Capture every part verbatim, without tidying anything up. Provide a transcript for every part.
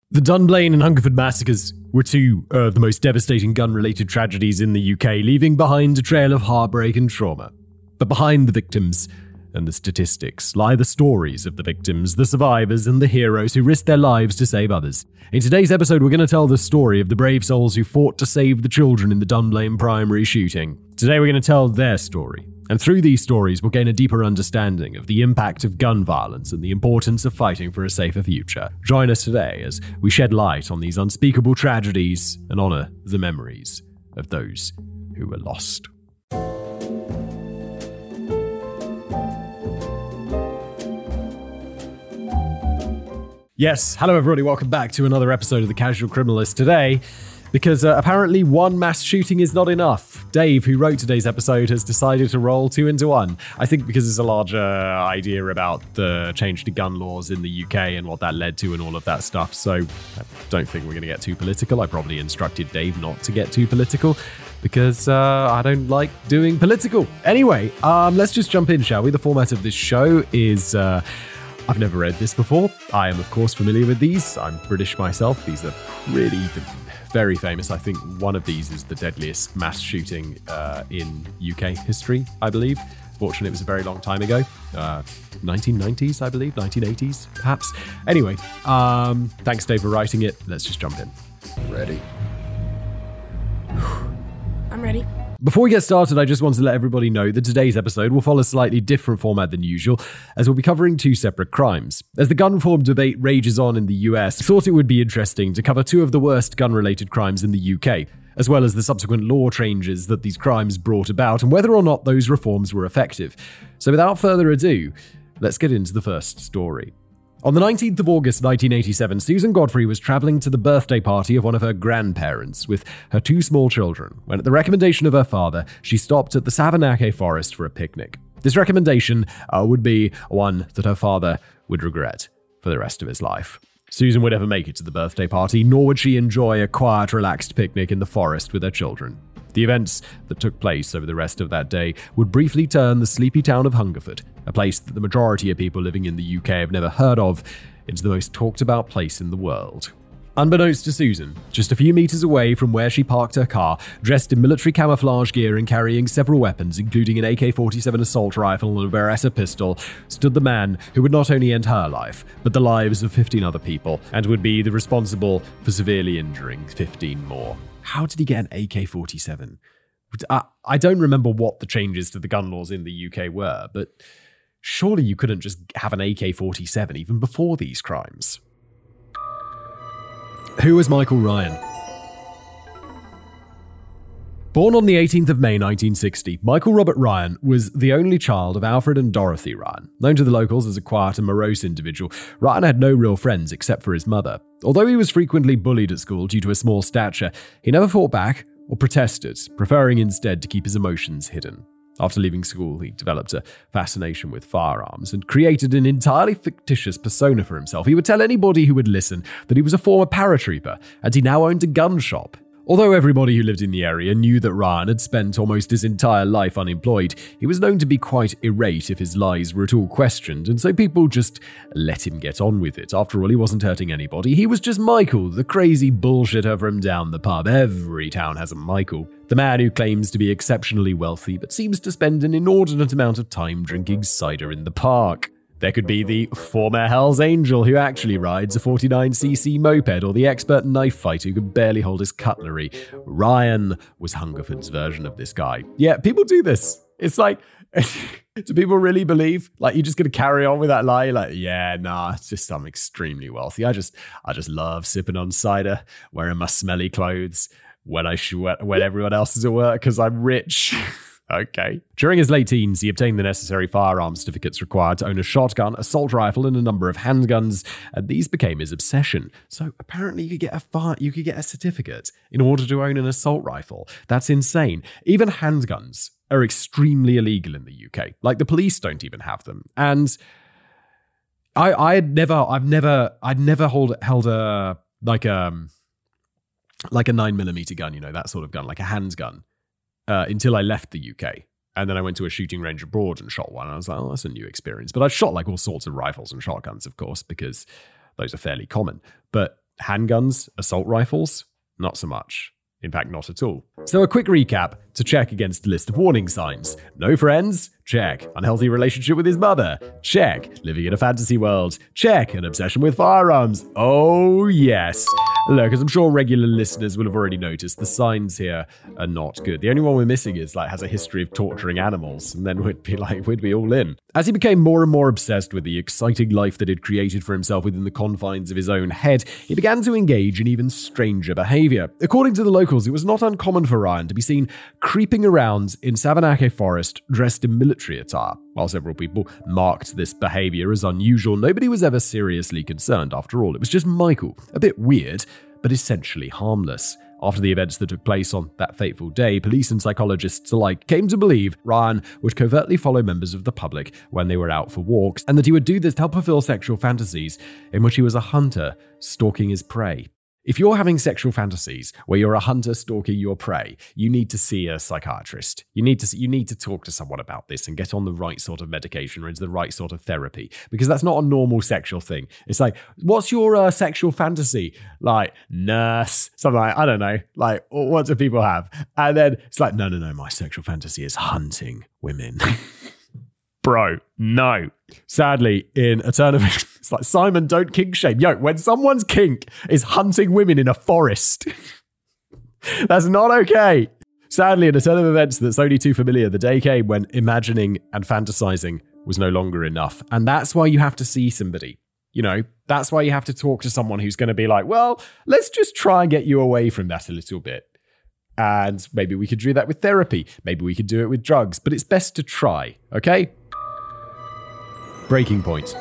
The Dunblane and Hungerford massacres were two of the most devastating gun-related tragedies in the U K, leaving behind a trail of heartbreak and trauma. But behind the victims and the statistics lie the stories of the victims, the survivors, and the heroes who risked their lives to save others. In today's episode, we're going to tell the story of the brave souls who fought to save the children in the Dunblane primary shooting. Today, we're going to tell their story. And through these stories, we'll gain a deeper understanding of the impact of gun violence and the importance of fighting for a safer future. Join us today as we shed light on these unspeakable tragedies and honour the memories of those who were lost. Yes, hello everybody, welcome back to another episode of The Casual Criminalist. Today, because uh, apparently one mass shooting is not enough, Dave, who wrote today's episode, has decided to roll two into one. I think because there's a larger idea about the change to gun laws in the U K and what that led to and all of that stuff, so I don't think we're going to get too political. I probably instructed Dave not to get too political because uh, I don't like doing political. Anyway, um, let's just jump in, shall we? The format of this show is... Uh, I've never read this before. I am, of course, familiar with these. I'm British myself. These are really very famous. I think one of these is the deadliest mass shooting uh, in U K history, I believe. Fortunately, it was a very long time ago. Uh, nineteen nineties, I believe. nineteen eighties, perhaps. Anyway, um, thanks, Dave, for writing it. Let's just jump in. Ready? I'm ready. Before we get started, I just want to let everybody know that today's episode will follow a slightly different format than usual, as we'll be covering two separate crimes. As the gun reform debate rages on in the U S, I thought it would be interesting to cover two of the worst gun-related crimes in the U K, as well as the subsequent law changes that these crimes brought about and whether or not those reforms were effective. So without further ado, let's get into the first story. On the nineteenth of August nineteen eighty-seven, Susan Godfrey was travelling to the birthday party of one of her grandparents with her two small children, when at the recommendation of her father, she stopped at the Savernake Forest for a picnic. This recommendation uh, would be one that her father would regret for the rest of his life. Susan would never make it to the birthday party, nor would she enjoy a quiet, relaxed picnic in the forest with her children. The events that took place over the rest of that day would briefly turn the sleepy town of Hungerford, a place that the majority of people living in the U K have never heard of, into the most talked about place in the world. Unbeknownst to Susan, just a few meters away from where she parked her car, dressed in military camouflage gear and carrying several weapons, including an A K forty-seven assault rifle and a Beretta pistol, stood the man who would not only end her life, but the lives of fifteen other people, and would be the responsible for severely injuring fifteen more. How did he get an A K forty-seven? I, I don't remember what the changes to the gun laws in the U K were, but surely you couldn't just have an A K forty-seven even before these crimes. Who was Michael Ryan? Born on the eighteenth of May nineteen sixty, Michael Robert Ryan was the only child of Alfred and Dorothy Ryan. Known to the locals as a quiet and morose individual, Ryan had no real friends except for his mother. Although he was frequently bullied at school due to a small stature, he never fought back or protested, preferring instead to keep his emotions hidden. After leaving school, he developed a fascination with firearms and created an entirely fictitious persona for himself. He would tell anybody who would listen that he was a former paratrooper and he now owned a gun shop. Although everybody who lived in the area knew that Ryan had spent almost his entire life unemployed, he was known to be quite irate if his lies were at all questioned, and so people just let him get on with it. After all, he wasn't hurting anybody. He was just Michael, the crazy bullshitter from down the pub. Every town has a Michael. The man who claims to be exceptionally wealthy, but seems to spend an inordinate amount of time drinking cider in the park. There could be the former Hells Angel who actually rides a forty-nine c c moped, or the expert knife fighter who could barely hold his cutlery. Ryan was Hungerford's version of this guy. Yeah, people do this. It's like, do people really believe? Like, you're just going to carry on with that lie? Like, yeah, nah, it's just I'm extremely wealthy. I just, I just love sipping on cider, wearing my smelly clothes when I sh- when everyone else is at work because I'm rich. Okay. During his late teens, he obtained the necessary firearm certificates required to own a shotgun, assault rifle, and a number of handguns, and these became his obsession. So apparently you could get a fire, you could get a certificate in order to own an assault rifle. That's insane. Even handguns are extremely illegal in the U K. Like, the police don't even have them. And I I had never I've never I'd never hold, held a like um like a nine millimeter gun, you know, that sort of gun, like a handgun. Uh, until I left the U K. And then I went to a shooting range abroad and shot one. And I was like, oh, that's a new experience. But I've shot like all sorts of rifles and shotguns, of course, because those are fairly common. But Handguns, assault rifles? Not so much. In fact, not at all. So a quick recap to check against a list of warning signs. No friends? Check. Unhealthy relationship with his mother? Check. Living in a fantasy world? Check. An obsession with firearms? Oh, yes. Look, as I'm sure regular listeners will have already noticed, the signs here are not good. The only one we're missing is, like, has a history of torturing animals, and then we'd be like, we'd be all in. As he became more and more obsessed with the exciting life that he'd created for himself within the confines of his own head, he began to engage in even stranger behavior. According to the locals, it was not uncommon for Ryan to be seen creeping around in Savernake Forest dressed in military attire. While several people marked this behavior as unusual, nobody was ever seriously concerned. After all, it was just Michael. A bit weird, but essentially harmless. After the events that took place on that fateful day, police and psychologists alike came to believe Ryan would covertly follow members of the public when they were out for walks, and that he would do this to help fulfill sexual fantasies in which he was a hunter stalking his prey. If you're having sexual fantasies where you're a hunter stalking your prey, you need to see a psychiatrist. You need to you need to talk to someone about this and get on the right sort of medication or into the right sort of therapy, because that's not a normal sexual thing. It's like, what's your uh, sexual fantasy? Like, nurse, something like, I don't know, like, what do people have? And then it's like, no, no, no, my sexual fantasy is hunting women. Bro, no. Sadly, in a turn of it's like, Simon, don't kink shame. Yo, when someone's kink is hunting women in a forest, that's not okay. Sadly, in a turn of events that's only too familiar, the day came when imagining and fantasizing was no longer enough. And that's why you have to see somebody. You know, that's why you have to talk to someone who's going to be like, well, let's just try and get you away from that a little bit. And maybe we could do that with therapy. Maybe we could do it with drugs. But it's best to try, okay? Breaking point.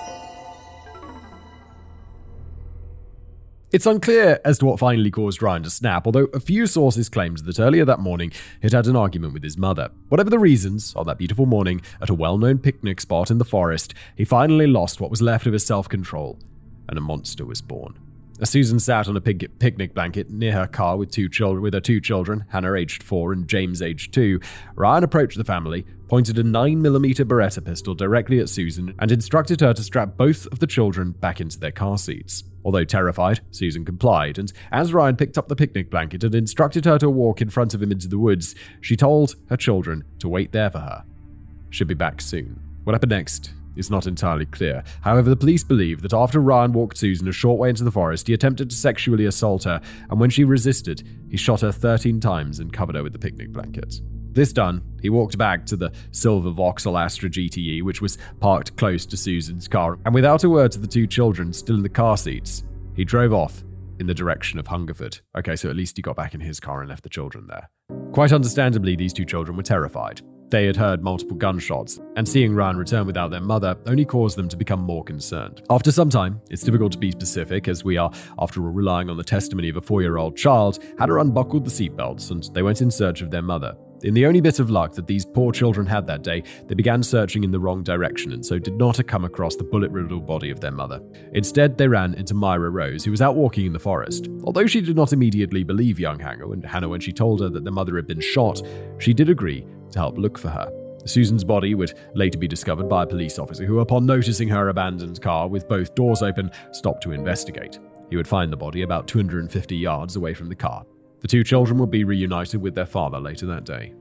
It's unclear as to what finally caused Ryan to snap, although a few sources claimed that earlier that morning he'd had an argument with his mother. Whatever the reasons, on that beautiful morning, at a well-known picnic spot in the forest, he finally lost what was left of his self-control, and a monster was born. As Susan sat on a pig- picnic blanket near her car with two children, with her two children, Hannah aged four and James aged two, Ryan approached the family, pointed a nine millimeter Beretta pistol directly at Susan, and instructed her to strap both of the children back into their car seats. Although terrified, Susan complied, and as Ryan picked up the picnic blanket and instructed her to walk in front of him into the woods, she told her children to wait there for her. She'll be back soon. What happened next is not entirely clear. However, the police believe that after Ryan walked Susan a short way into the forest, he attempted to sexually assault her, and when she resisted, he shot her thirteen times and covered her with the picnic blanket. This done, he walked back to the silver Vauxhall Astra G T E, which was parked close to Susan's car, and without a word to the two children still in the car seats, he drove off in the direction of Hungerford. Okay, so at least he got back in his car and left the children there. Quite understandably, these two children were terrified. They had heard multiple gunshots, and seeing Ryan return without their mother only caused them to become more concerned. After some time, it's difficult to be specific, as we are, after all, relying on the testimony of a four-year-old child, Hannah unbuckled the seatbelts and they went in search of their mother. In the only bit of luck that these poor children had that day, they began searching in the wrong direction and so did not come across the bullet-riddled body of their mother. Instead, they ran into Myra Rose, who was out walking in the forest. Although she did not immediately believe young Hannah, and Hannah when she told her that their mother had been shot, she did agree to help look for her. Susan's body would later be discovered by a police officer who, upon noticing her abandoned car with both doors open, stopped to investigate. He would find the body about two hundred fifty yards away from the car. The two children would be reunited with their father later that day.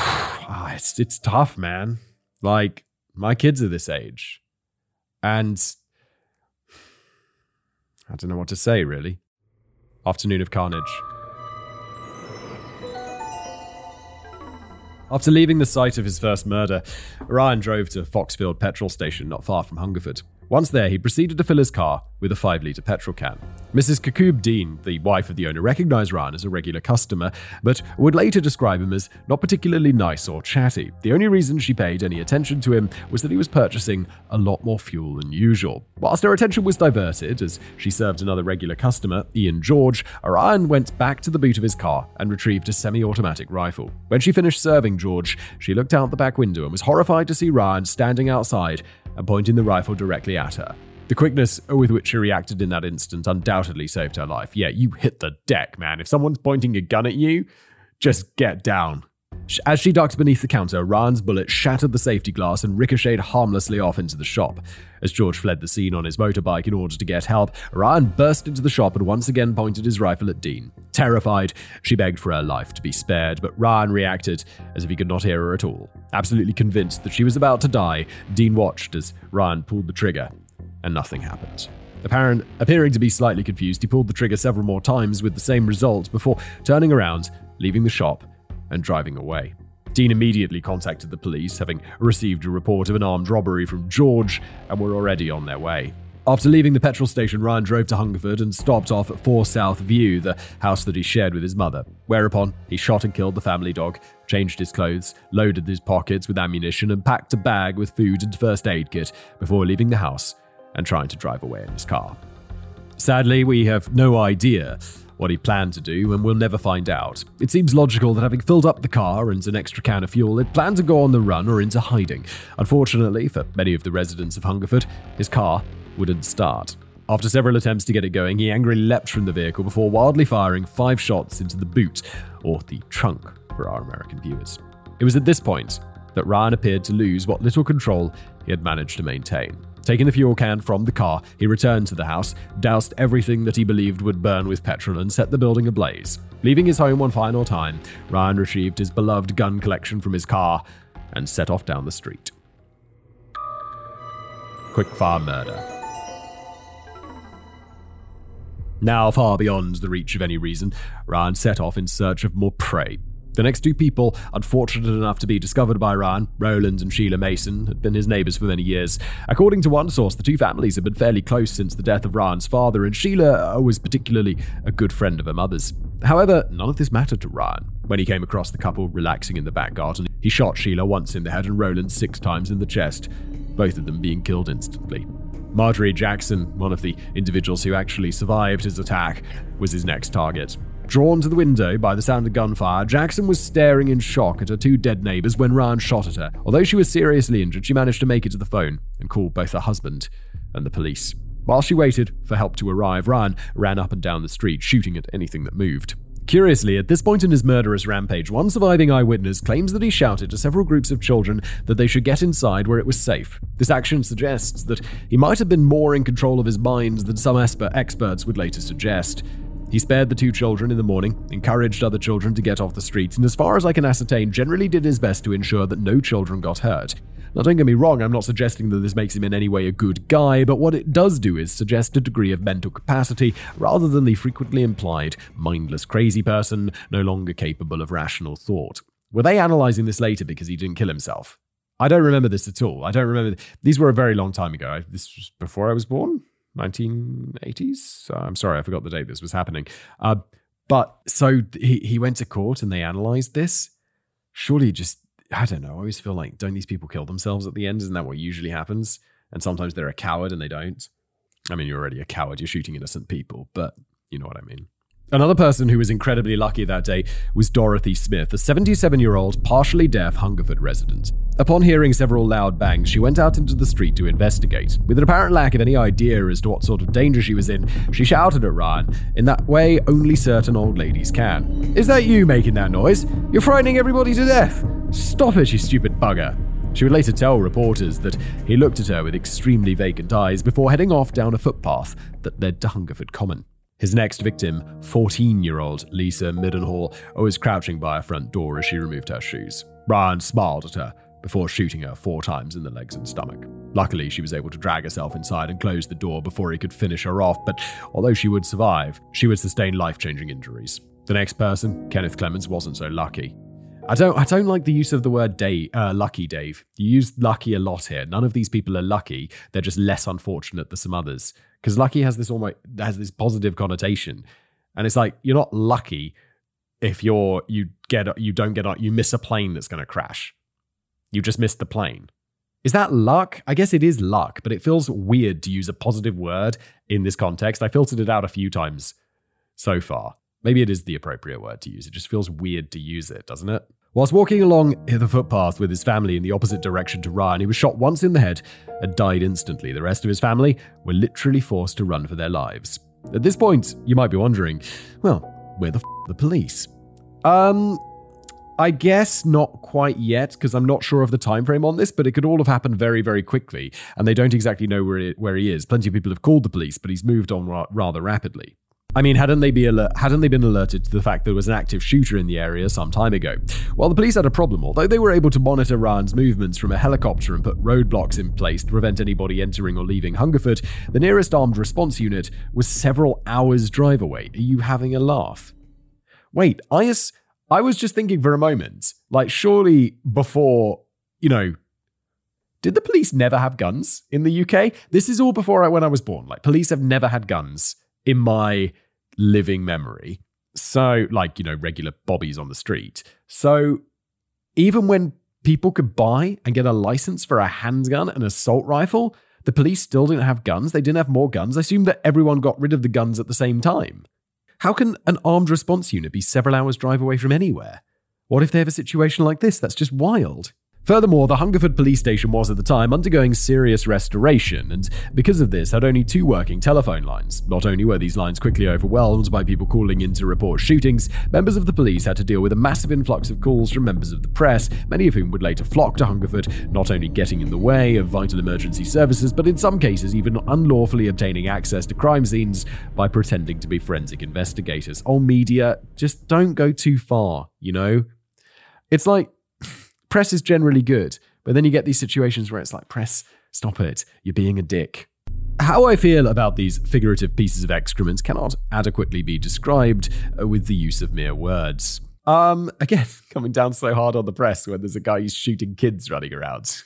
ah, it's, it's tough, man. Like, my kids are this age. And I don't know what to say, really. Afternoon of carnage. After leaving the site of his first murder, Ryan drove to Foxfield petrol station not far from Hungerford. Once there, he proceeded to fill his car with a five-litre petrol can. Missus Kakoob Dean, the wife of the owner, recognized Ryan as a regular customer, but would later describe him as not particularly nice or chatty. The only reason she paid any attention to him was that he was purchasing a lot more fuel than usual. Whilst her attention was diverted, as she served another regular customer, Ian George, Ryan went back to the boot of his car and retrieved a semi-automatic rifle. When she finished serving George, she looked out the back window and was horrified to see Ryan standing outside and pointing the rifle directly at her. The quickness with which she reacted in that instant undoubtedly saved her life. Yeah, you hit the deck, man. If someone's pointing a gun at you, just get down. As she ducked beneath the counter, Ryan's bullet shattered the safety glass and ricocheted harmlessly off into the shop. As George fled the scene on his motorbike in order to get help, Ryan burst into the shop and once again pointed his rifle at Dean. Terrified, she begged for her life to be spared, but Ryan reacted as if he could not hear her at all. Absolutely convinced that she was about to die, Dean watched as Ryan pulled the trigger, and nothing happened. Apparent, appearing to be slightly confused, he pulled the trigger several more times with the same result before turning around, leaving the shop, and driving away. Dean immediately contacted the police, having received a report of an armed robbery from George, and were already on their way. After leaving the petrol station, Ryan drove to Hungerford and stopped off at four South View, the house that he shared with his mother, whereupon he shot and killed the family dog, changed his clothes, loaded his pockets with ammunition, and packed a bag with food and first aid kit before leaving the house and trying to drive away in his car. Sadly, we have no idea what he planned to do, and we'll never find out. It seems logical that having filled up the car and an extra can of fuel, it planned to go on the run or into hiding. Unfortunately, for many of the residents of Hungerford, his car wouldn't start. After several attempts to get it going, he angrily leapt from the vehicle before wildly firing five shots into the boot, or the trunk for our American viewers. It was at this point that Ryan appeared to lose what little control he had managed to maintain. Taking the fuel can from the car, he returned to the house, doused everything that he believed would burn with petrol, and set the building ablaze. Leaving his home one final time, Ryan retrieved his beloved gun collection from his car and set off down the street. Quickfire murder. Now far beyond the reach of any reason, Ryan set off in search of more prey. The next two people, unfortunate enough to be discovered by Ryan, Roland and Sheila Mason, had been his neighbors for many years. According to one source, the two families had been fairly close since the death of Ryan's father, and Sheila was particularly a good friend of her mother's. However, none of this mattered to Ryan. When he came across the couple relaxing in the back garden, he shot Sheila once in the head and Roland six times in the chest, both of them being killed instantly. Marjorie Jackson, one of the individuals who actually survived his attack, was his next target. Drawn to the window by the sound of gunfire, Jackson was staring in shock at her two dead neighbors when Ryan shot at her. Although she was seriously injured, she managed to make it to the phone and call both her husband and the police. While she waited for help to arrive, Ryan ran up and down the street, shooting at anything that moved. Curiously, at this point in his murderous rampage, one surviving eyewitness claims that he shouted to several groups of children that they should get inside where it was safe. This action suggests that he might have been more in control of his mind than some experts would later suggest. He spared the two children in the morning, encouraged other children to get off the streets, and as far as I can ascertain, generally did his best to ensure that no children got hurt. Now, don't get me wrong, I'm not suggesting that this makes him in any way a good guy, but what it does do is suggest a degree of mental capacity rather than the frequently implied mindless crazy person no longer capable of rational thought. Were they analysing this later because he didn't kill himself? I don't remember this at all. I don't remember. These were a very long time ago. I, this was before I was born? nineteen eighties? Uh, I'm sorry, I forgot the date this was happening. Uh, but so he, he went to court and they analysed this. Surely just, I don't know, I always feel like, don't these people kill themselves at the end? Isn't that what usually happens? And sometimes they're a coward and they don't. I mean, you're already a coward, you're shooting innocent people, but you know what I mean. Another person who was incredibly lucky that day was Dorothy Smith, a seventy-seven-year-old, partially deaf Hungerford resident. Upon hearing several loud bangs, she went out into the street to investigate. With an apparent lack of any idea as to what sort of danger she was in, she shouted at Ryan, in that way only certain old ladies can. "Is that you making that noise? You're frightening everybody to death! Stop it, you stupid bugger!" She would later tell reporters that he looked at her with extremely vacant eyes before heading off down a footpath that led to Hungerford Common. His next victim, fourteen-year-old Lisa Middenhall, was crouching by her front door as she removed her shoes. Ryan smiled at her before shooting her four times in the legs and stomach. Luckily, she was able to drag herself inside and close the door before he could finish her off, but although she would survive, she would sustain life-changing injuries. The next person, Kenneth Clemens, wasn't so lucky. I don't I don't like the use of the word Dave, uh, lucky, Dave. You use lucky a lot here. None of these people are lucky. They're just less unfortunate than some others. Because lucky has this almost has this positive connotation. And it's like, you're not lucky if you're you get you don't get you miss a plane that's going to crash. You just missed the plane. Is that luck? I guess it is luck, but it feels weird to use a positive word in this context. I filtered it out a few times so far. Maybe it is the appropriate word to use. It just feels weird to use it, doesn't it? Whilst walking along the footpath with his family in the opposite direction to Ryan, he was shot once in the head and died instantly. The rest of his family were literally forced to run for their lives. At this point, you might be wondering, well, where the f*** are the police? Um, I guess not quite yet, because I'm not sure of the time frame on this, but it could all have happened very, very quickly, and they don't exactly know where, it, where he is. Plenty of people have called the police, but he's moved on ra- rather rapidly. I mean, hadn't they, be alert, hadn't they been alerted to the fact there was an active shooter in the area some time ago? Well, the police had a problem. Although they were able to monitor Ryan's movements from a helicopter and put roadblocks in place to prevent anybody entering or leaving Hungerford, the nearest armed response unit was several hours' drive away. Are you having a laugh? Wait, I, as- I was just thinking for a moment, like, surely before, you know, did the police never have guns in the U K? This is all before I, when I was born. Like, police have never had guns in my living memory. So, like, you know, regular bobbies on the street. So, even when people could buy and get a license for a handgun and assault rifle, the police still didn't have guns. They didn't have more guns. I assume that everyone got rid of the guns at the same time. How can an armed response unit be several hours drive away from anywhere? What if they have a situation like this? That's just wild. Furthermore, the Hungerford police station was at the time undergoing serious restoration, and because of this had only two working telephone lines. Not only were these lines quickly overwhelmed by people calling in to report shootings, members of the police had to deal with a massive influx of calls from members of the press, many of whom would later flock to Hungerford, not only getting in the way of vital emergency services, but in some cases even unlawfully obtaining access to crime scenes by pretending to be forensic investigators. Oh, media, just don't go too far, you know? It's like, press is generally good, but then you get these situations where it's like, press, stop it, you're being a dick. How I feel about these figurative pieces of excrement cannot adequately be described with the use of mere words. Um, again, coming down so hard on the press when there's a guy who's shooting kids running around.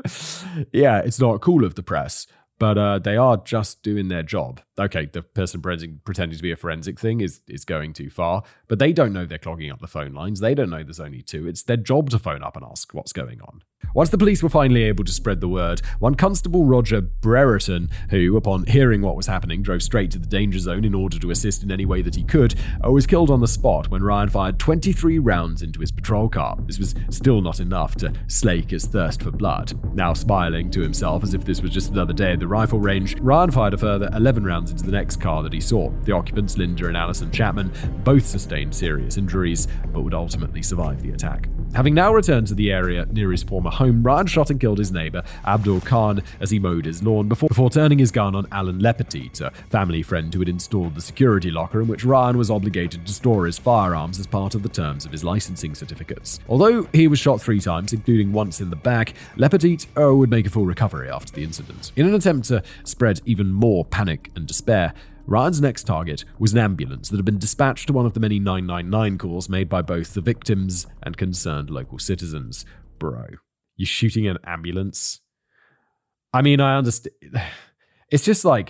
Yeah, it's not cool of the press, but uh, they are just doing their job. Okay, the person pretending to be a forensic thing is, is going too far, but they don't know they're clogging up the phone lines. They don't know there's only two. It's their job to phone up and ask what's going on. Once the police were finally able to spread the word, one Constable Roger Brereton, who, upon hearing what was happening, drove straight to the danger zone in order to assist in any way that he could, was killed on the spot when Ryan fired twenty-three rounds into his patrol car. This was still not enough to slake his thirst for blood. Now smiling to himself as if this was just another day at the rifle range, Ryan fired a further eleven rounds into the next car that he saw. The occupants, Linda and Alison Chapman, both sustained serious injuries, but would ultimately survive the attack. Having now returned to the area near his former home, Ryan shot and killed his neighbour, Abdul Khan, as he mowed his lawn before, before turning his gun on Alan Lepetit, a family friend who had installed the security locker in which Ryan was obligated to store his firearms as part of the terms of his licensing certificates. Although he was shot three times, including once in the back, Lepetit oh, would make a full recovery after the incident. In an attempt to spread even more panic and despair, Ryan's next target was an ambulance that had been dispatched to one of the many nine nine nine calls made by both the victims and concerned local citizens. Bro, you're shooting an ambulance? I mean, I understand. It's just like,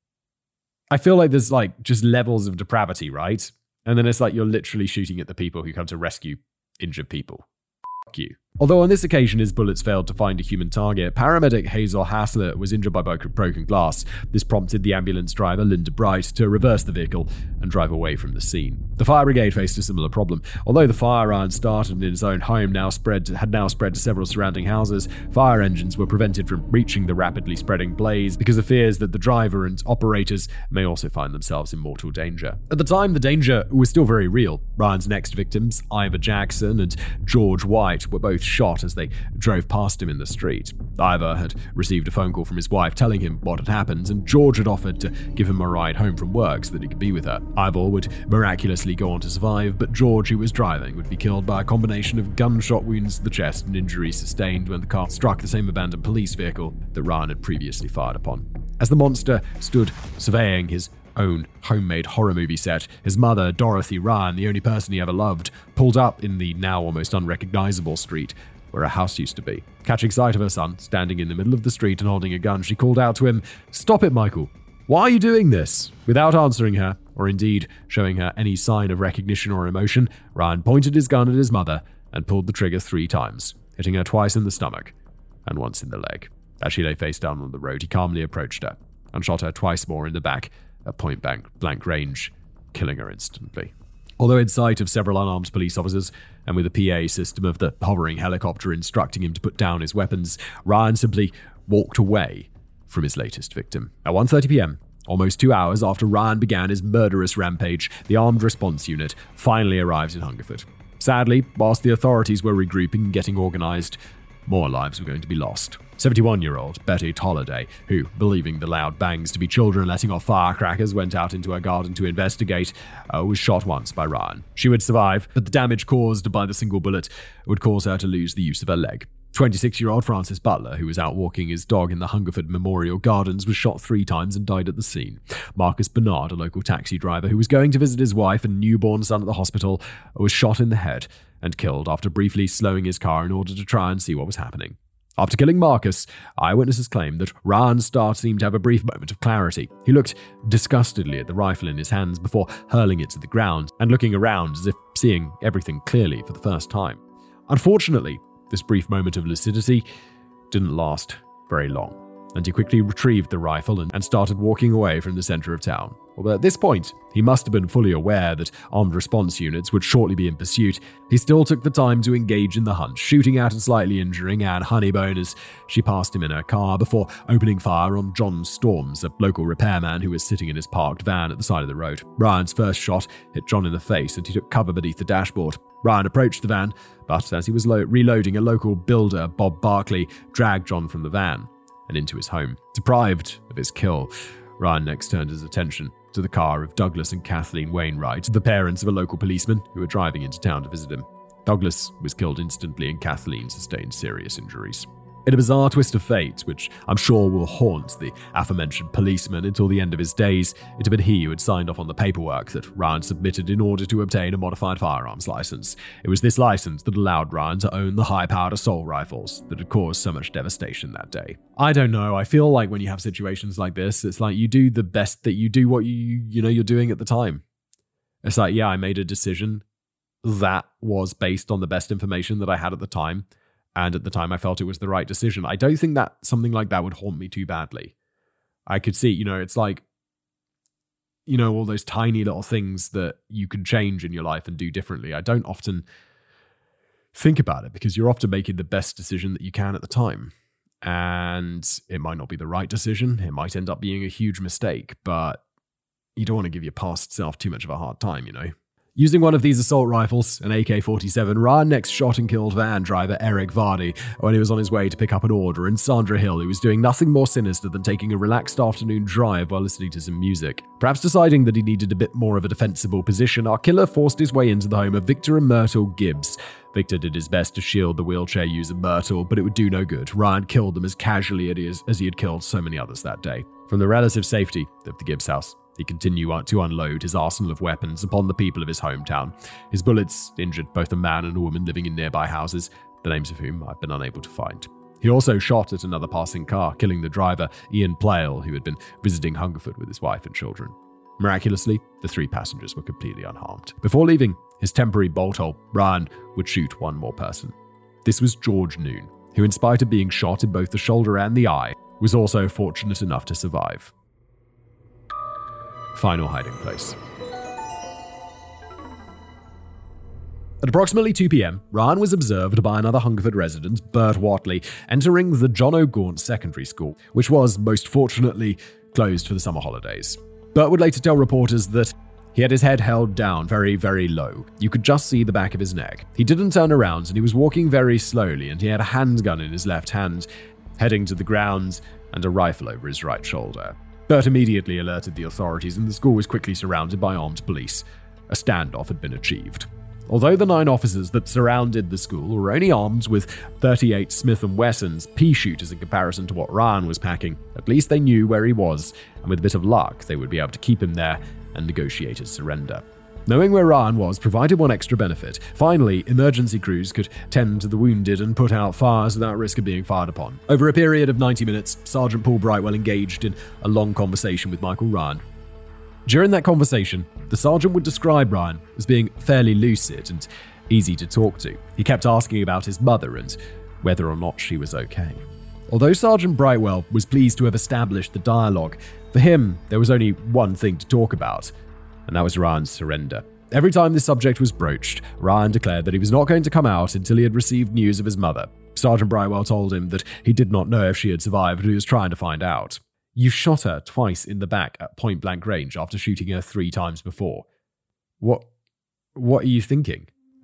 I feel like there's like just levels of depravity, right? And then it's like you're literally shooting at the people who come to rescue injured people. Fuck you. Although on this occasion his bullets failed to find a human target, paramedic Hazel Hassler was injured by broken glass. This prompted the ambulance driver, Linda Bright, to reverse the vehicle and drive away from the scene. The fire brigade faced a similar problem. Although the fire had started in its own home, now spread had now spread to several surrounding houses, fire engines were prevented from reaching the rapidly spreading blaze because of fears that the driver and operators may also find themselves in mortal danger. At the time, the danger was still very real. Ryan's next victims, Ivor Jackson and George White, were both shot as they drove past him in the street. Ivor had received a phone call from his wife telling him what had happened, and George had offered to give him a ride home from work so that he could be with her. Ivor would miraculously go on to survive, but George, who was driving, would be killed by a combination of gunshot wounds to the chest and injuries sustained when the car struck the same abandoned police vehicle that Ryan had previously fired upon. As the monster stood surveying his own homemade horror movie set, his mother, Dorothy Ryan, the only person he ever loved, pulled up in the now almost unrecognizable street where a house used to be. Catching sight of her son standing in the middle of the street and holding a gun, she called out to him, "Stop it, Michael. Why are you doing this?" Without answering her, or indeed showing her any sign of recognition or emotion, Ryan pointed his gun at his mother and pulled the trigger three times, hitting her twice in the stomach and once in the leg. As she lay face down on the road, he calmly approached her and shot her twice more in the back at point-blank range, killing her instantly. Although in sight of several unarmed police officers, and with a P A system of the hovering helicopter instructing him to put down his weapons, Ryan simply walked away from his latest victim. At one thirty p.m., almost two hours after Ryan began his murderous rampage, the Armed Response Unit finally arrived in Hungerford. Sadly, whilst the authorities were regrouping and getting organised, more lives were going to be lost. seventy-one-year-old Betty Tolliday, who, believing the loud bangs to be children letting off firecrackers, went out into her garden to investigate, uh, was shot once by Ryan. She would survive, but the damage caused by the single bullet would cause her to lose the use of her leg. twenty-six-year-old Francis Butler, who was out walking his dog in the Hungerford Memorial Gardens, was shot three times and died at the scene. Marcus Bernard, a local taxi driver who was going to visit his wife and newborn son at the hospital, was shot in the head and killed after briefly slowing his car in order to try and see what was happening. After killing Marcus, eyewitnesses claimed that Ryan Starr seemed to have a brief moment of clarity. He looked disgustedly at the rifle in his hands before hurling it to the ground and looking around as if seeing everything clearly for the first time. Unfortunately, this brief moment of lucidity didn't last very long, and he quickly retrieved the rifle and, and started walking away from the centre of town. Although at this point, he must have been fully aware that armed response units would shortly be in pursuit, he still took the time to engage in the hunt, shooting at and slightly injuring Anne Honeybone as she passed him in her car before opening fire on John Storms, a local repairman who was sitting in his parked van at the side of the road. Ryan's first shot hit John in the face and he took cover beneath the dashboard. Ryan approached the van, but as he was lo- reloading, a local builder, Bob Barkley, dragged John from the van and into his home. Deprived of his kill, Ryan next turned his attention to the car of Douglas and Kathleen Wainwright, the parents of a local policeman who were driving into town to visit him. Douglas was killed instantly and Kathleen sustained serious injuries. In a bizarre twist of fate, which I'm sure will haunt the aforementioned policeman until the end of his days, it had been he who had signed off on the paperwork that Ryan submitted in order to obtain a modified firearms license. It was this license that allowed Ryan to own the high-powered assault rifles that had caused so much devastation that day. I don't know, I feel like when you have situations like this, it's like you do the best that you do what you, you know, you're doing at the time. It's like, yeah, I made a decision that was based on the best information that I had at the time. And at the time, I felt it was the right decision. I don't think that something like that would haunt me too badly. I could see, you know, it's like, you know, all those tiny little things that you can change in your life and do differently. I don't often think about it because you're often making the best decision that you can at the time. And it might not be the right decision. It might end up being a huge mistake, but you don't want to give your past self too much of a hard time, you know? Using one of these assault rifles, an A K forty-seven, Ryan next shot and killed van driver Eric Vardy when he was on his way to pick up an order, and Sandra Hill, who was doing nothing more sinister than taking a relaxed afternoon drive while listening to some music. Perhaps deciding that he needed a bit more of a defensible position, our killer forced his way into the home of Victor and Myrtle Gibbs. Victor did his best to shield the wheelchair user Myrtle, but it would do no good. Ryan killed them as casually as he had killed so many others that day. From the relative safety of the Gibbs house, he continued to unload his arsenal of weapons upon the people of his hometown. His bullets injured both a man and a woman living in nearby houses, the names of whom I've been unable to find. He also shot at another passing car, killing the driver, Ian Plale, who had been visiting Hungerford with his wife and children. Miraculously, the three passengers were completely unharmed. Before leaving his temporary bolt hole, Ryan would shoot one more person. This was George Noon, who, in spite of being shot in both the shoulder and the eye, was also fortunate enough to survive. Final hiding place. At approximately two p.m, Ryan was observed by another Hungerford resident, Bert Watley, entering the John O'Gaunt Secondary School, which was, most fortunately, closed for the summer holidays. Bert would later tell reporters that he had his head held down very, very low. You could just see the back of his neck. He didn't turn around and he was walking very slowly, and he had a handgun in his left hand, heading to the ground, and a rifle over his right shoulder. Bert immediately alerted the authorities, and the school was quickly surrounded by armed police. A standoff had been achieved. Although the nine officers that surrounded the school were only armed with thirty-eight Smith and Wessons pea shooters in comparison to what Ryan was packing, at least they knew where he was, and with a bit of luck, they would be able to keep him there and negotiate his surrender. Knowing where Ryan was provided one extra benefit. Finally, emergency crews could tend to the wounded and put out fires without risk of being fired upon. Over a period of ninety minutes, Sergeant Paul Brightwell engaged in a long conversation with Michael Ryan. During that conversation, the sergeant would describe Ryan as being fairly lucid and easy to talk to. He kept asking about his mother and whether or not she was okay. Although Sergeant Brightwell was pleased to have established the dialogue, for him there was only one thing to talk about, and that was Ryan's surrender. Every time this subject was broached, Ryan declared that he was not going to come out until he had received news of his mother. Sergeant Brightwell told him that he did not know if she had survived, but he was trying to find out. You shot her twice in the back at point-blank range after shooting her three times before. What, what are you thinking?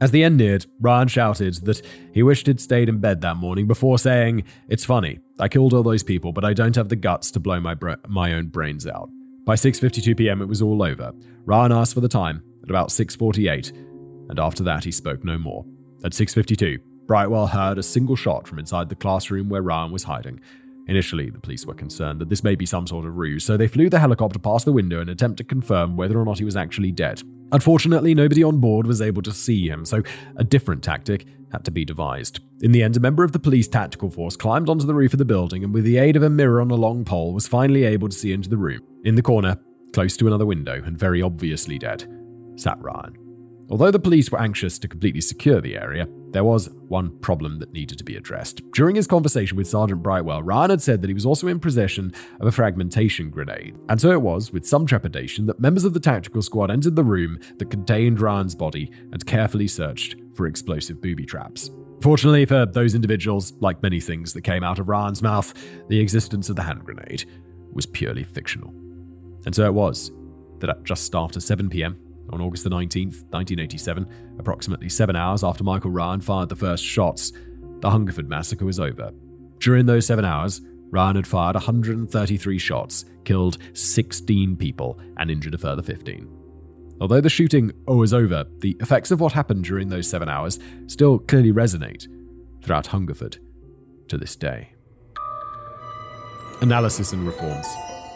As the end neared, Ryan shouted that he wished he'd stayed in bed that morning before saying, "It's funny, I killed all those people, but I don't have the guts to blow my bra- my own brains out." By six fifty-two p.m. it was all over. Ryan asked for the time at about six forty-eight, and after that he spoke no more. At six fifty-two, Brightwell heard a single shot from inside the classroom where Ryan was hiding. Initially, the police were concerned that this may be some sort of ruse, so they flew the helicopter past the window in an attempt to confirm whether or not he was actually dead. Unfortunately, nobody on board was able to see him, so a different tactic had to be devised. In the end, a member of the police tactical force climbed onto the roof of the building and with the aid of a mirror on a long pole was finally able to see into the room. In the corner, close to another window and very obviously dead, sat Ryan. Although the police were anxious to completely secure the area, there was one problem that needed to be addressed. During his conversation with Sergeant Brightwell, Ryan had said that he was also in possession of a fragmentation grenade. And so it was, with some trepidation, that members of the tactical squad entered the room that contained Ryan's body and carefully searched for explosive booby traps. Fortunately for those individuals, like many things that came out of Ryan's mouth, the existence of the hand grenade was purely fictional. And so it was that at just after seven p.m, on August the nineteenth, nineteen eighty-seven, approximately seven hours after Michael Ryan fired the first shots, the Hungerford massacre was over. During those seven hours, Ryan had fired one hundred thirty-three shots, killed sixteen people, and injured a further fifteen. Although the shooting was over, the effects of what happened during those seven hours still clearly resonate throughout Hungerford to this day. Analysis and reforms.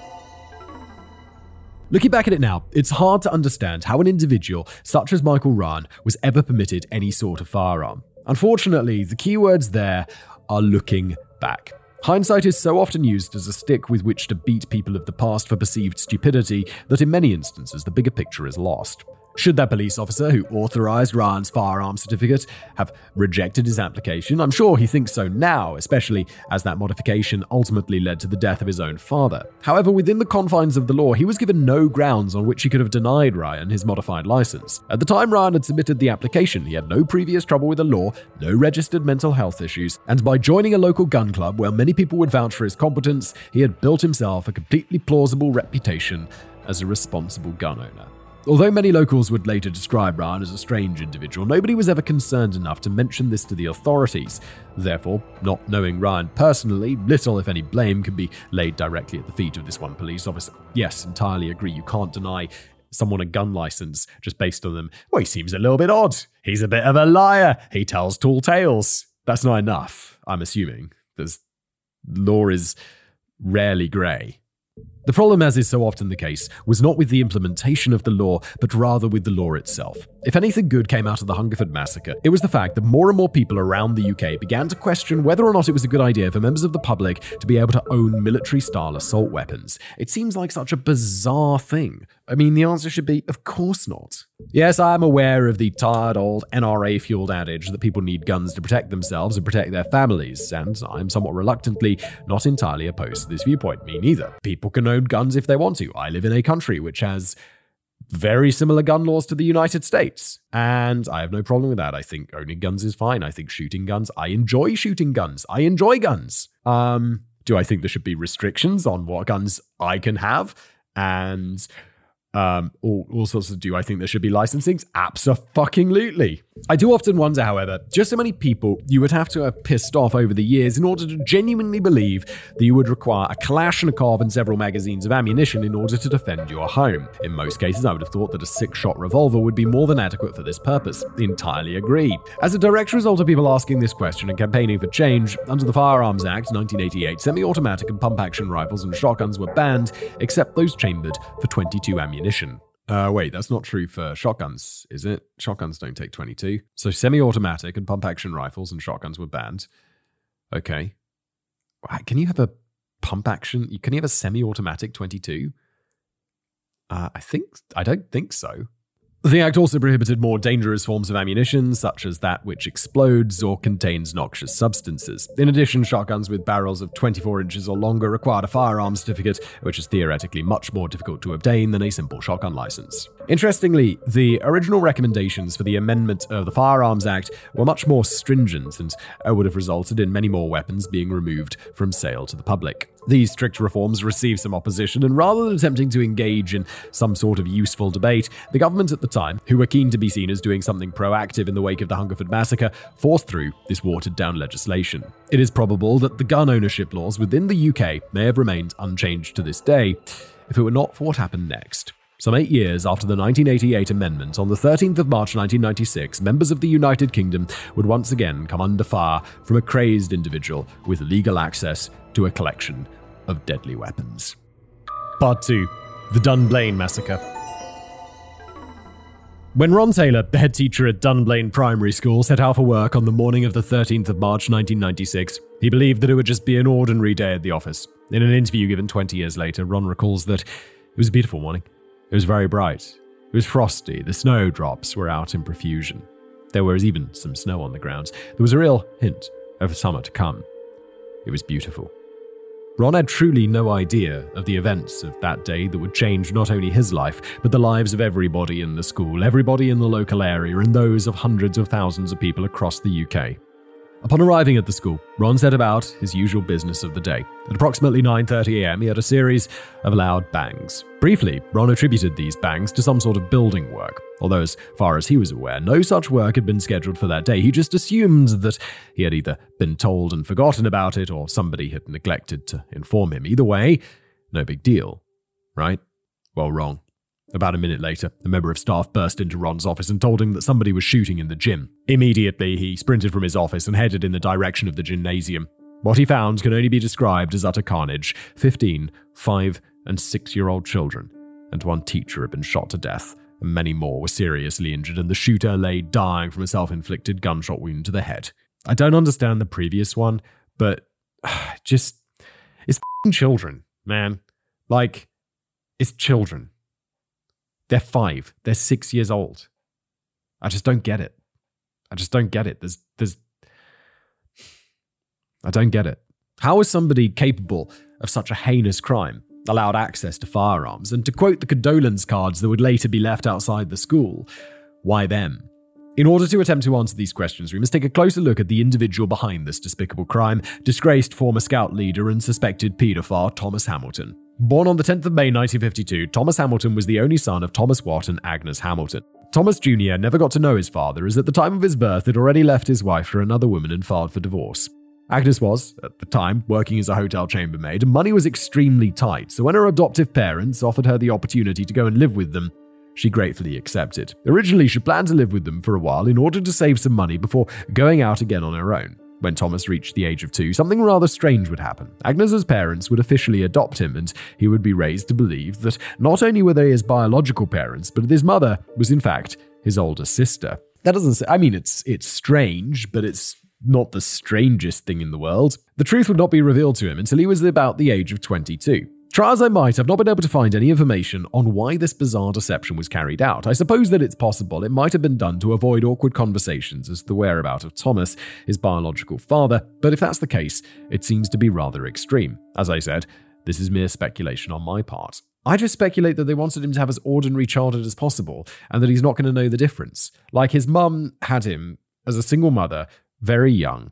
Looking back at it now, it's hard to understand how an individual such as Michael Ryan was ever permitted any sort of firearm. Unfortunately, the keywords there are looking back. Hindsight is so often used as a stick with which to beat people of the past for perceived stupidity that in many instances the bigger picture is lost. Should that police officer who authorized Ryan's firearm certificate have rejected his application? I'm sure he thinks so now, especially as that modification ultimately led to the death of his own father. However, within the confines of the law, he was given no grounds on which he could have denied Ryan his modified license. At the time Ryan had submitted the application, he had no previous trouble with the law, no registered mental health issues, and by joining a local gun club where many people would vouch for his competence, he had built himself a completely plausible reputation as a responsible gun owner. Although many locals would later describe Ryan as a strange individual, nobody was ever concerned enough to mention this to the authorities. Therefore, not knowing Ryan personally, little if any blame can be laid directly at the feet of this one police officer. Yes, entirely agree, you can't deny someone a gun license just based on them. Well, he seems a little bit odd. He's a bit of a liar. He tells tall tales. That's not enough, I'm assuming. There's, law is rarely grey. The problem, as is so often the case, was not with the implementation of the law, but rather with the law itself. If anything good came out of the Hungerford massacre, it was the fact that more and more people around the U K began to question whether or not it was a good idea for members of the public to be able to own military-style assault weapons. It seems like such a bizarre thing. I mean, the answer should be, of course not. Yes, I am aware of the tired old N R A-fueled adage that people need guns to protect themselves and protect their families, and I'm somewhat reluctantly not entirely opposed to this viewpoint. Me neither. People can own guns if they want to. I live in a country which has very similar gun laws to the United States, and I have no problem with that. I think owning guns is fine. I think shooting guns, I enjoy shooting guns. I enjoy guns. Um, do I think there should be restrictions on what guns I can have? And Um, all, all sorts of, do I think there should be licensings? Abso-fucking-lutely. I do often wonder, however, just how many people you would have to have pissed off over the years in order to genuinely believe that you would require a Kalashnikov and several magazines of ammunition in order to defend your home. In most cases, I would have thought that a six-shot revolver would be more than adequate for this purpose. Entirely agree. As a direct result of people asking this question and campaigning for change, under the Firearms Act nineteen eighty-eight, semi-automatic and pump-action rifles and shotguns were banned, except those chambered for twenty-two ammunition. Uh, wait, that's not true for shotguns, is it? Shotguns don't take twenty-two. So semi-automatic and pump-action rifles and shotguns were banned. Okay. Can you have a pump-action? Can you have a semi-automatic twenty-two? Uh, I think, I don't think so. The Act also prohibited more dangerous forms of ammunition, such as that which explodes or contains noxious substances. In addition, shotguns with barrels of twenty-four inches or longer required a firearms certificate, which is theoretically much more difficult to obtain than a simple shotgun license. Interestingly, the original recommendations for the amendment of the Firearms Act were much more stringent and would have resulted in many more weapons being removed from sale to the public. These strict reforms received some opposition, and rather than attempting to engage in some sort of useful debate, the government at the time, who were keen to be seen as doing something proactive in the wake of the Hungerford Massacre, forced through this watered-down legislation. It is probable that the gun ownership laws within the U K may have remained unchanged to this day, if it were not for what happened next. Some eight years after the nineteen eighty-eight amendment, on the thirteenth of March nineteen ninety-six, members of the United Kingdom would once again come under fire from a crazed individual with legal access to a collection of deadly weapons. Part two. The Dunblane Massacre. When Ron Taylor, the head teacher at Dunblane Primary School, set out for work on the morning of the thirteenth of March nineteen ninety-six, he believed that it would just be an ordinary day at the office. In an interview given twenty years later, Ron recalls that it was a beautiful morning. It was very bright. It was frosty. The snowdrops were out in profusion. There was even some snow on the grounds. There was a real hint of summer to come. It was beautiful. Ron had truly no idea of the events of that day that would change not only his life, but the lives of everybody in the school, everybody in the local area, and those of hundreds of thousands of people across the U K. Upon arriving at the school, Ron set about his usual business of the day. At approximately nine thirty a.m, he had a series of loud bangs. Briefly, Ron attributed these bangs to some sort of building work, although as far as he was aware, no such work had been scheduled for that day. He just assumed that he had either been told and forgotten about it, or somebody had neglected to inform him. Either way, no big deal, right? Well, wrong. About a minute later, a member of staff burst into Ron's office and told him that somebody was shooting in the gym. Immediately, he sprinted from his office and headed in the direction of the gymnasium. What he found can only be described as utter carnage. Fifteen, five, and six-year-old children, and one teacher had been shot to death, and many more were seriously injured, and the shooter lay dying from a self-inflicted gunshot wound to the head. I don't understand the previous one, but just, it's f***ing children, man. Like, it's children. They're five. They're six years old. I just don't get it. I just don't get it. There's, there's, I don't get it. How is somebody capable of such a heinous crime allowed access to firearms? And to quote the condolence cards that would later be left outside the school, why them? In order to attempt to answer these questions, we must take a closer look at the individual behind this despicable crime, disgraced former Scout leader and suspected paedophile Thomas Hamilton. Born on the tenth of May nineteen fifty-two, Thomas Hamilton was the only son of Thomas Watt and Agnes Hamilton. Thomas Junior never got to know his father, as at the time of his birth had already left his wife for another woman and filed for divorce. Agnes was, at the time, working as a hotel chambermaid, and money was extremely tight, so when her adoptive parents offered her the opportunity to go and live with them, she gratefully accepted. Originally, she planned to live with them for a while in order to save some money before going out again on her own. When Thomas reached the age of two, something rather strange would happen. Agnes's parents would officially adopt him, and he would be raised to believe that not only were they his biological parents, but that his mother was in fact his older sister. That doesn't say, I mean, it's it's strange, but it's not the strangest thing in the world. The truth would not be revealed to him until he was about the age of twenty-two. Try as I might, I've not been able to find any information on why this bizarre deception was carried out. I suppose that it's possible it might have been done to avoid awkward conversations as to the whereabouts of Thomas, his biological father, but if that's the case, it seems to be rather extreme. As I said, this is mere speculation on my part. I just speculate that they wanted him to have as ordinary childhood as possible, and that he's not going to know the difference. Like his mum had him as a single mother, very young,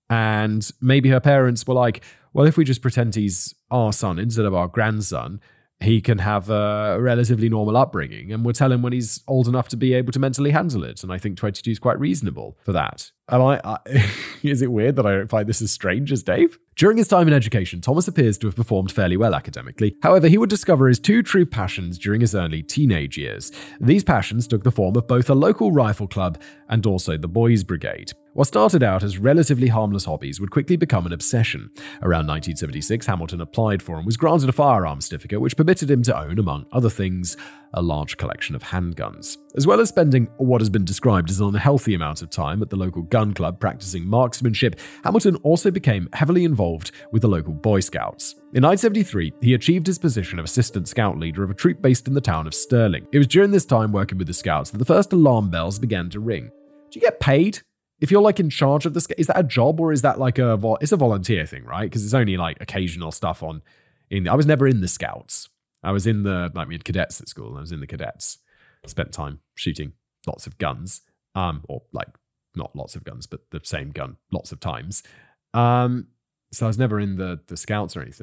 and maybe her parents were like, well, if we just pretend he's our son instead of our grandson, he can have a relatively normal upbringing, and we'll tell him when he's old enough to be able to mentally handle it. And I think twenty-two is quite reasonable for that. And I, I is it weird that I don't find this as strange as Dave? During his time in education, Thomas appears to have performed fairly well academically. However, he would discover his two true passions during his early teenage years. These passions took the form of both a local rifle club and also the Boys Brigade. What started out as relatively harmless hobbies would quickly become an obsession. Around nineteen seventy-six, Hamilton applied for and was granted a firearms certificate which permitted him to own, among other things, a large collection of handguns. As well as spending what has been described as an unhealthy amount of time at the local gun club practicing marksmanship, Hamilton also became heavily involved with the local Boy Scouts. In nineteen seventy-three, he achieved his position of assistant scout leader of a troop based in the town of Stirling. It was during this time working with the Scouts that the first alarm bells began to ring. Do you get paid? If you're like in charge of the Scouts, is that a job or is that like a, vo- it's a volunteer thing, right? Because it's only like occasional stuff on, in, I was never in the Scouts. I was in the, like we had cadets at school, and I was in the cadets. Spent time shooting lots of guns, um, or like not lots of guns, but the same gun lots of times. Um, so I was never in the, the Scouts or anything,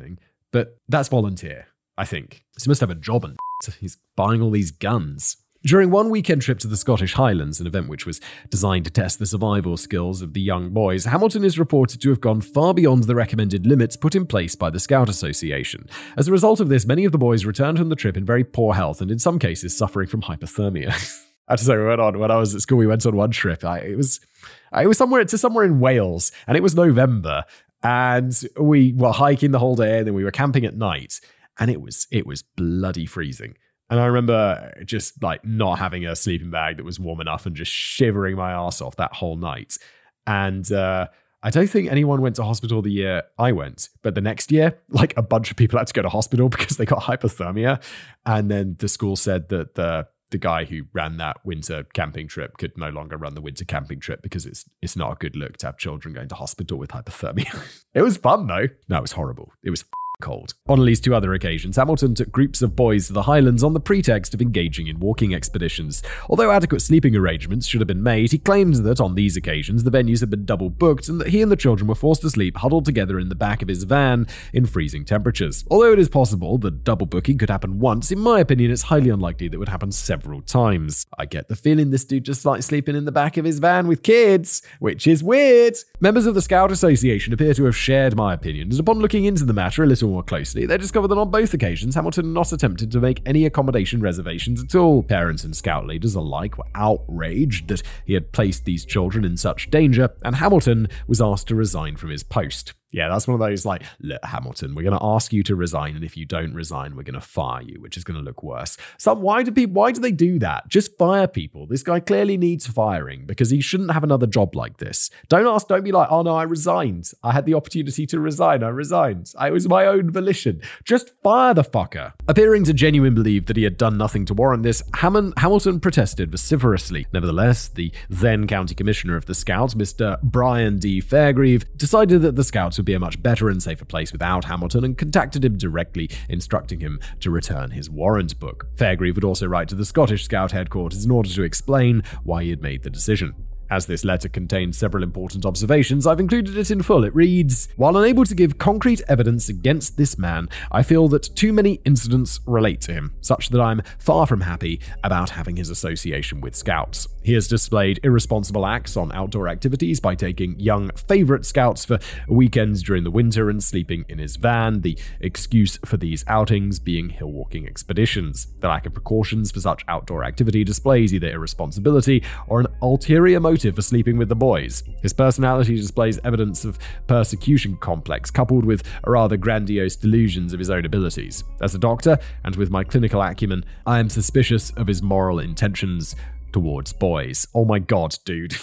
But that's volunteer, I think. So he must have a job and he's buying all these guns. During one weekend trip to the Scottish Highlands, an event which was designed to test the survival skills of the young boys, Hamilton is reported to have gone far beyond the recommended limits put in place by the Scout Association. As a result of this, many of the boys returned from the trip in very poor health and in some cases suffering from hypothermia. I have to say, we went on, when I was at school, we went on one trip. I, it was I was somewhere to somewhere in Wales, and it was November, and we were hiking the whole day, and then we were camping at night, and it was it was bloody freezing. And I remember just like not having a sleeping bag that was warm enough and just shivering my ass off that whole night. And uh, I don't think anyone went to hospital the year I went, but the next year, like a bunch of people had to go to hospital because they got hypothermia. And then the school said that the the guy who ran that winter camping trip could no longer run the winter camping trip because it's it's not a good look to have children going to hospital with hypothermia. It was fun though. No, it was horrible. It was cold. On at least two other occasions, Hamilton took groups of boys to the Highlands on the pretext of engaging in walking expeditions. Although adequate sleeping arrangements should have been made, he claimed that on these occasions the venues had been double booked and that he and the children were forced to sleep huddled together in the back of his van in freezing temperatures. Although it is possible that double booking could happen once, in my opinion it's highly unlikely that it would happen several times. I get the feeling this dude just likes sleeping in the back of his van with kids, which is weird. Members of the Scout Association appear to have shared my opinion, and upon looking into the matter a little more closely, they discovered that on both occasions, Hamilton had not attempted to make any accommodation reservations at all. Parents and Scout leaders alike were outraged that he had placed these children in such danger, and Hamilton was asked to resign from his post. Yeah, that's one of those like, look, Hamilton, we're going to ask you to resign, and if you don't resign, we're going to fire you, which is going to look worse. So why do people, why do they do that? Just fire people. This guy clearly needs firing because he shouldn't have another job like this. Don't ask, don't be like, oh no, I resigned. I had the opportunity to resign. I resigned. I was my own volition. Just fire the fucker. Appearing to genuinely believe that he had done nothing to warrant this, Hammond, Hamilton protested vociferously. Nevertheless, the then county commissioner of the Scouts, Mister Brian D. Fairgrieve, decided that the Scouts would be a much better and safer place without Hamilton and contacted him directly, instructing him to return his warrant book. Fairgrieve would also write to the Scottish Scout headquarters in order to explain why he had made the decision. As this letter contained several important observations, I've included it in full. It reads, while unable to give concrete evidence against this man, I feel that too many incidents relate to him, such that I'm far from happy about having his association with Scouts. He has displayed irresponsible acts on outdoor activities by taking young favourite Scouts for weekends during the winter and sleeping in his van, the excuse for these outings being hill walking expeditions. The lack of precautions for such outdoor activity displays either irresponsibility or an ulterior motive for sleeping with the boys. His personality displays evidence of persecution complex, coupled with rather grandiose delusions of his own abilities. As a doctor, and with my clinical acumen, I am suspicious of his moral intentions towards boys. Oh my god, dude.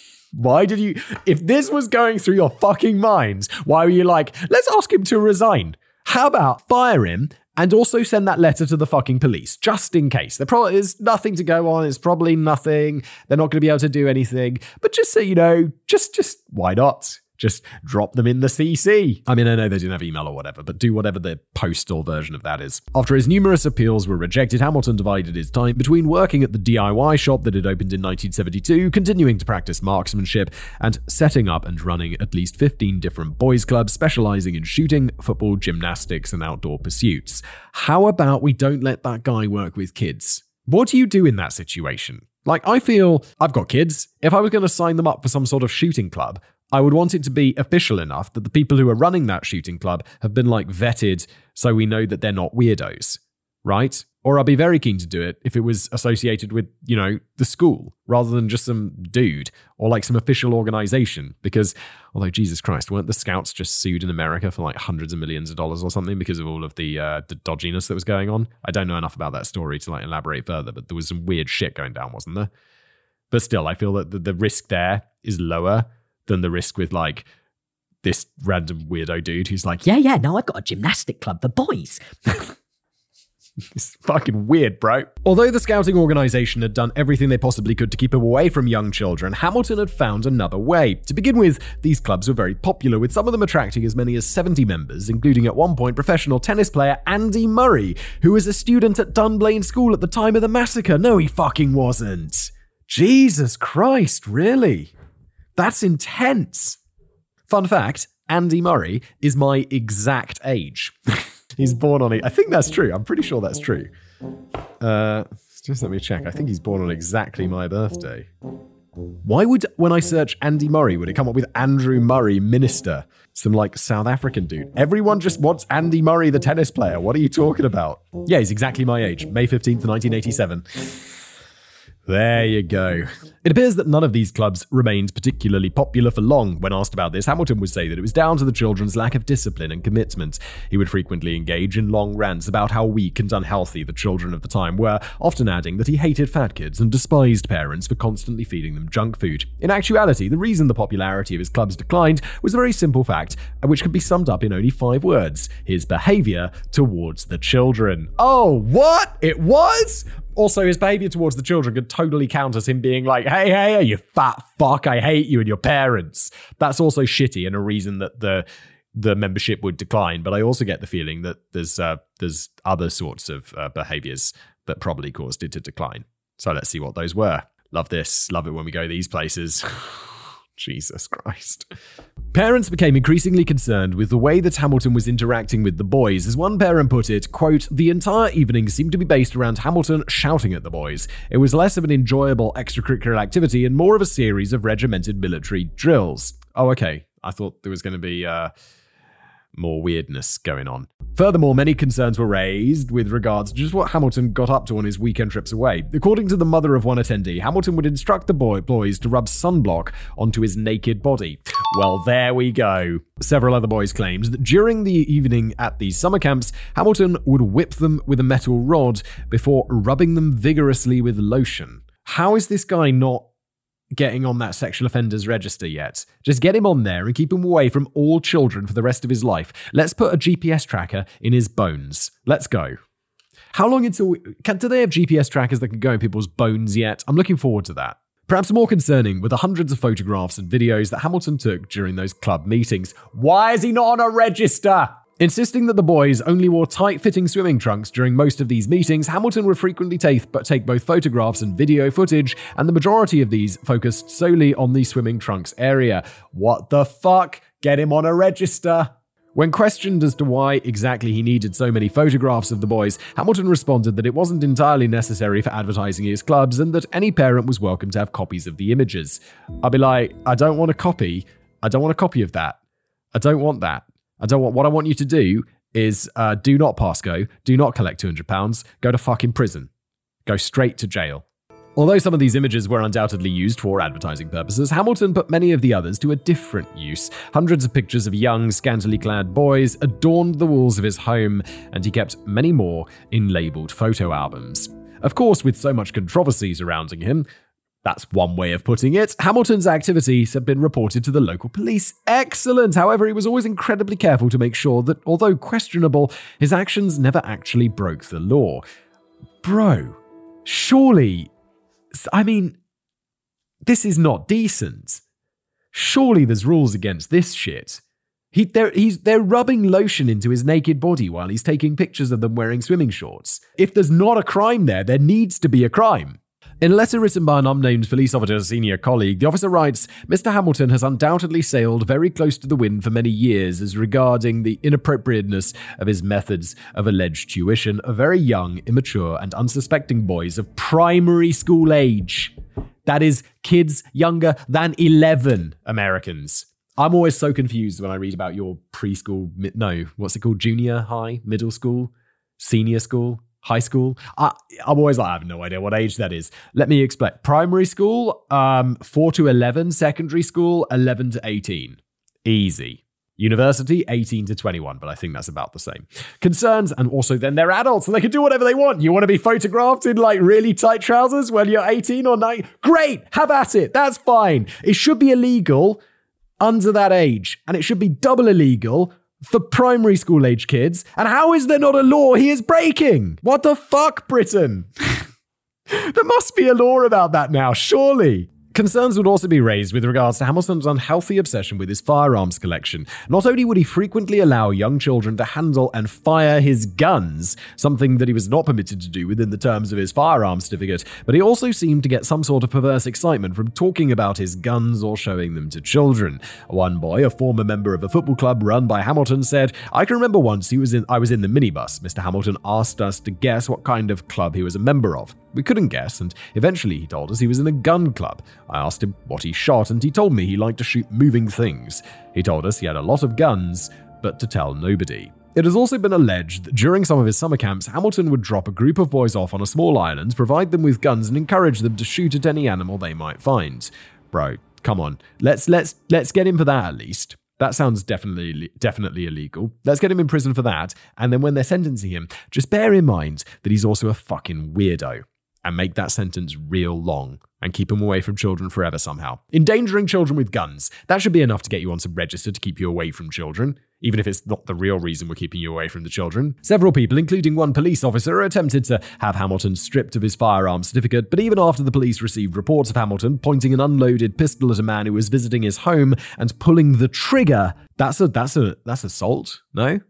Why did you... If this was going through your fucking mind, why were you like, let's ask him to resign? How about fire him and also send that letter to the fucking police, just in case. There probably is nothing to go on. It's probably nothing. They're not going to be able to do anything. But just so you know, just, just, why not? Just drop them in the C C. I mean, I know they didn't have email or whatever, but do whatever the postal version of that is. After his numerous appeals were rejected, Hamilton divided his time between working at the D I Y shop that had opened in nineteen seventy-two, continuing to practice marksmanship, and setting up and running at least fifteen different boys' clubs specializing in shooting, football, gymnastics, and outdoor pursuits. How about we don't let that guy work with kids? What do you do in that situation? Like, I feel I've got kids. If I was going to sign them up for some sort of shooting club, I would want it to be official enough that the people who are running that shooting club have been like vetted so we know that they're not weirdos, right? Or I'd be very keen to do it if it was associated with, you know, the school rather than just some dude or like some official organization. Because although Jesus Christ, weren't the Scouts just sued in America for like hundreds of millions of dollars or something because of all of the, uh, the dodginess that was going on? I don't know enough about that story to like elaborate further, but there was some weird shit going down, wasn't there? But still, I feel that the, the risk there is lower than the risk with like this random weirdo dude who's like, yeah, yeah, no, I've got a gymnastic club for boys. It's fucking weird, bro. Although the scouting organization had done everything they possibly could to keep him away from young children, Hamilton had found another way. To begin with, these clubs were very popular, with some of them attracting as many as seventy members, including at one point professional tennis player Andy Murray, who was a student at Dunblane School at the time of the massacre. No, he fucking wasn't. Jesus Christ, really? That's intense. Fun fact, Andy Murray is my exact age. He's born on it. I think that's true. I'm pretty sure that's true. Uh, just let me check. I think he's born on exactly my birthday. Why would, when I search Andy Murray, would it come up with Andrew Murray, minister? Some, like, South African dude. Everyone just wants Andy Murray, the tennis player. What are you talking about? Yeah, he's exactly my age. May fifteenth, nineteen eighty-seven. There you go. It appears that none of these clubs remained particularly popular for long. When asked about this, Hamilton would say that it was down to the children's lack of discipline and commitment. He would frequently engage in long rants about how weak and unhealthy the children of the time were, often adding that he hated fat kids and despised parents for constantly feeding them junk food. In actuality, the reason the popularity of his clubs declined was a very simple fact, which could be summed up in only five words: his behaviour towards the children. Oh, what? It was? Also, his behaviour towards the children could totally count as him being like, hey, hey, hey, you fat fuck, I hate you and your parents. That's also shitty and a reason that the the membership would decline. But I also get the feeling that there's uh, there's other sorts of uh, behaviours that probably caused it to decline. So let's see what those were. Love this. Love it when we go these places. Jesus Christ. Parents became increasingly concerned with the way that Hamilton was interacting with the boys. As one parent put it, quote, the entire evening seemed to be based around Hamilton shouting at the boys. It was less of an enjoyable extracurricular activity and more of a series of regimented military drills. Oh, okay. I thought there was going to be uh, more weirdness going on. Furthermore, many concerns were raised with regards to just what Hamilton got up to on his weekend trips away. According to the mother of one attendee, Hamilton would instruct the boy boys to rub sunblock onto his naked body. Well, there we go. Several other boys claimed that during the evening at these summer camps, Hamilton would whip them with a metal rod before rubbing them vigorously with lotion. How is this guy not getting on that sexual offenders register yet? Just get him on there and keep him away from all children for the rest of his life. Let's put a G P S tracker in his bones. Let's go. How long until we, can, do they have G P S trackers that can go in people's bones yet? I'm looking forward to that. Perhaps more concerning were the hundreds of photographs and videos that Hamilton took during those club meetings. Why is he not on a register? Insisting that the boys only wore tight-fitting swimming trunks during most of these meetings, Hamilton would frequently take, but take both photographs and video footage, and the majority of these focused solely on the swimming trunks area. What the fuck? Get him on a register. When questioned as to why exactly he needed so many photographs of the boys, Hamilton responded that it wasn't entirely necessary for advertising his clubs and that any parent was welcome to have copies of the images. I'd be like, I don't want a copy. I don't want a copy of that. I don't want that. I don't want, what I want you to do is uh, do not pass go, do not collect two hundred pounds, go to fucking prison. Go straight to jail. Although some of these images were undoubtedly used for advertising purposes, Hamilton put many of the others to a different use. Hundreds of pictures of young, scantily clad boys adorned the walls of his home, and he kept many more in labelled photo albums. Of course, with so much controversy surrounding him, that's one way of putting it, Hamilton's activities have been reported to the local police. Excellent! However, he was always incredibly careful to make sure that, although questionable, his actions never actually broke the law. Bro, surely, I mean, this is not decent. Surely there's rules against this shit. He, they're, he's, they're rubbing lotion into his naked body while he's taking pictures of them wearing swimming shorts. If there's not a crime there, there needs to be a crime. In a letter written by an unnamed police officer's senior colleague, the officer writes, Mister Hamilton has undoubtedly sailed very close to the wind for many years as regarding the inappropriateness of his methods of alleged tuition of very young, immature, and unsuspecting boys of primary school age. That is, kids younger than eleven Americans. I'm always so confused when I read about your preschool, no, what's it called? Junior high, middle school, senior school? High school? I, I'm always like, I have no idea what age that is. Let me explain. Primary school, um, four to eleven. Secondary school, eleven to eighteen. Easy. University, eighteen to twenty-one, but I think that's about the same. Concerns, and also then they're adults and they can do whatever they want. You want to be photographed in like really tight trousers when you're eighteen or nineteen? Great, have at it. That's fine. It should be illegal under that age, and it should be double illegal for primary school age kids. And how is there not a law he is breaking? What the fuck, Britain? There must be a law about that now, surely. Concerns would also be raised with regards to Hamilton's unhealthy obsession with his firearms collection. Not only would he frequently allow young children to handle and fire his guns, something that he was not permitted to do within the terms of his firearms certificate, but he also seemed to get some sort of perverse excitement from talking about his guns or showing them to children. One boy, a former member of a football club run by Hamilton, said, "I can remember once he was in I was in the minibus. Mister Hamilton asked us to guess what kind of club he was a member of. We couldn't guess, and eventually he told us he was in a gun club. I asked him what he shot, and he told me he liked to shoot moving things. He told us he had a lot of guns, but to tell nobody." It has also been alleged that during some of his summer camps, Hamilton would drop a group of boys off on a small island, provide them with guns, and encourage them to shoot at any animal they might find. Bro, come on. Let's let's let's get him for that at least. That sounds definitely definitely illegal. Let's get him in prison for that, and then when they're sentencing him, just bear in mind that he's also a fucking weirdo. And make that sentence real long, and keep him away from children forever somehow. Endangering children with guns, that should be enough to get you on some register to keep you away from children, even if it's not the real reason we're keeping you away from the children. Several people, including one police officer, attempted to have Hamilton stripped of his firearms certificate, but even after the police received reports of Hamilton pointing an unloaded pistol at a man who was visiting his home and pulling the trigger, that's a that's a that's assault, no?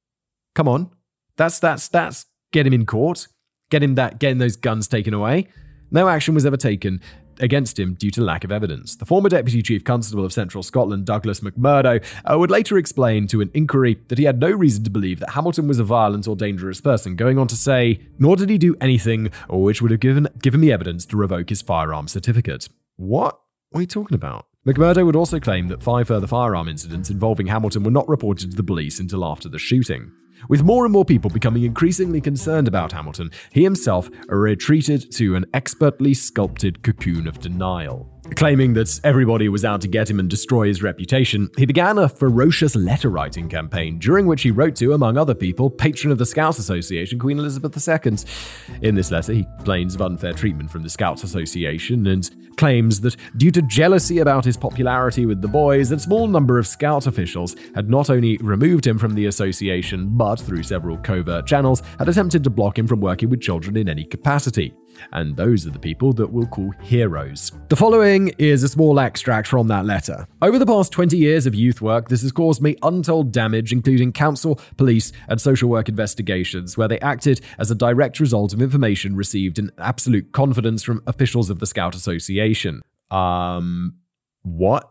Come on. That's that's that's get him in court. Get him that, getting those guns taken away. No action was ever taken against him due to lack of evidence. The former Deputy Chief Constable of Central Scotland, Douglas McMurdo, uh, would later explain to an inquiry that he had no reason to believe that Hamilton was a violent or dangerous person, going on to say, nor did he do anything which would have given, given me evidence to revoke his firearm certificate. What? What are you talking about? McMurdo would also claim that five further firearm incidents involving Hamilton were not reported to the police until after the shooting. With more and more people becoming increasingly concerned about Hamilton, he himself retreated to an expertly sculpted cocoon of denial. Claiming that everybody was out to get him and destroy his reputation, he began a ferocious letter-writing campaign, during which he wrote to, among other people, patron of the Scouts Association, Queen Elizabeth the Second. In this letter, he complains of unfair treatment from the Scouts Association and claims that due to jealousy about his popularity with the boys, a small number of Scout officials had not only removed him from the association, but, through several covert channels, had attempted to block him from working with children in any capacity. And those are the people that we'll call heroes. The following is a small extract from that letter. Over the past twenty years of youth work, this has caused me untold damage, including council, police, and social work investigations, where they acted as a direct result of information received in absolute confidence from officials of the Scout Association. Um, what?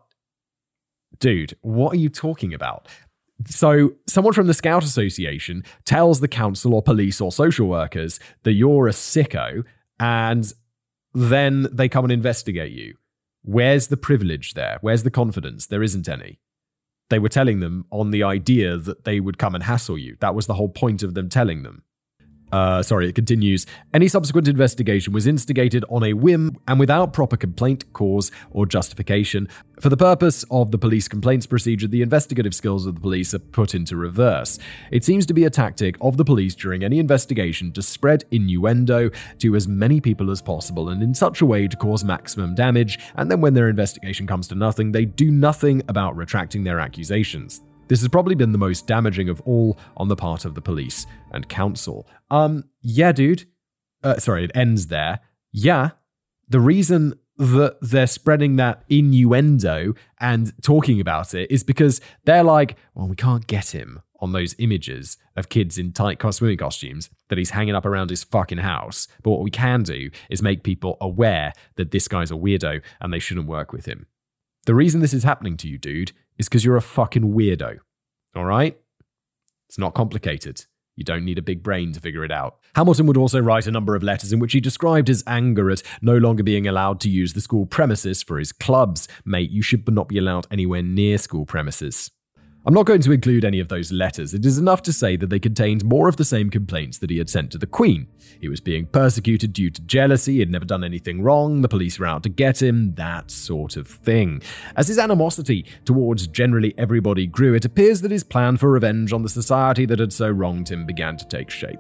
Dude, what are you talking about? So someone from the Scout Association tells the council or police or social workers that you're a sicko, and then they come and investigate you. Where's the privilege there? Where's the confidence? There isn't any. They were telling them on the idea that they would come and hassle you. That was the whole point of them telling them. Uh, sorry, it continues. Any subsequent investigation was instigated on a whim and without proper complaint, cause, or justification. For the purpose of the police complaints procedure, the investigative skills of the police are put into reverse. It seems to be a tactic of the police during any investigation to spread innuendo to as many people as possible and in such a way to cause maximum damage, and then when their investigation comes to nothing, they do nothing about retracting their accusations. This has probably been the most damaging of all on the part of the police and council. Um, yeah, dude. Uh, sorry, it ends there. Yeah, the reason that they're spreading that innuendo and talking about it is because they're like, well, we can't get him on those images of kids in tight swimming costumes that he's hanging up around his fucking house. But what we can do is make people aware that this guy's a weirdo and they shouldn't work with him. The reason this is happening to you, dude, is because you're a fucking weirdo. All right? It's not complicated. You don't need a big brain to figure it out. Hamilton would also write a number of letters in which he described his anger at no longer being allowed to use the school premises for his clubs. Mate, you should not be allowed anywhere near school premises. I'm not going to include any of those letters. It is enough to say that they contained more of the same complaints that he had sent to the Queen. He was being persecuted due to jealousy, he had never done anything wrong, the police were out to get him, that sort of thing. As his animosity towards generally everybody grew, it appears that his plan for revenge on the society that had so wronged him began to take shape.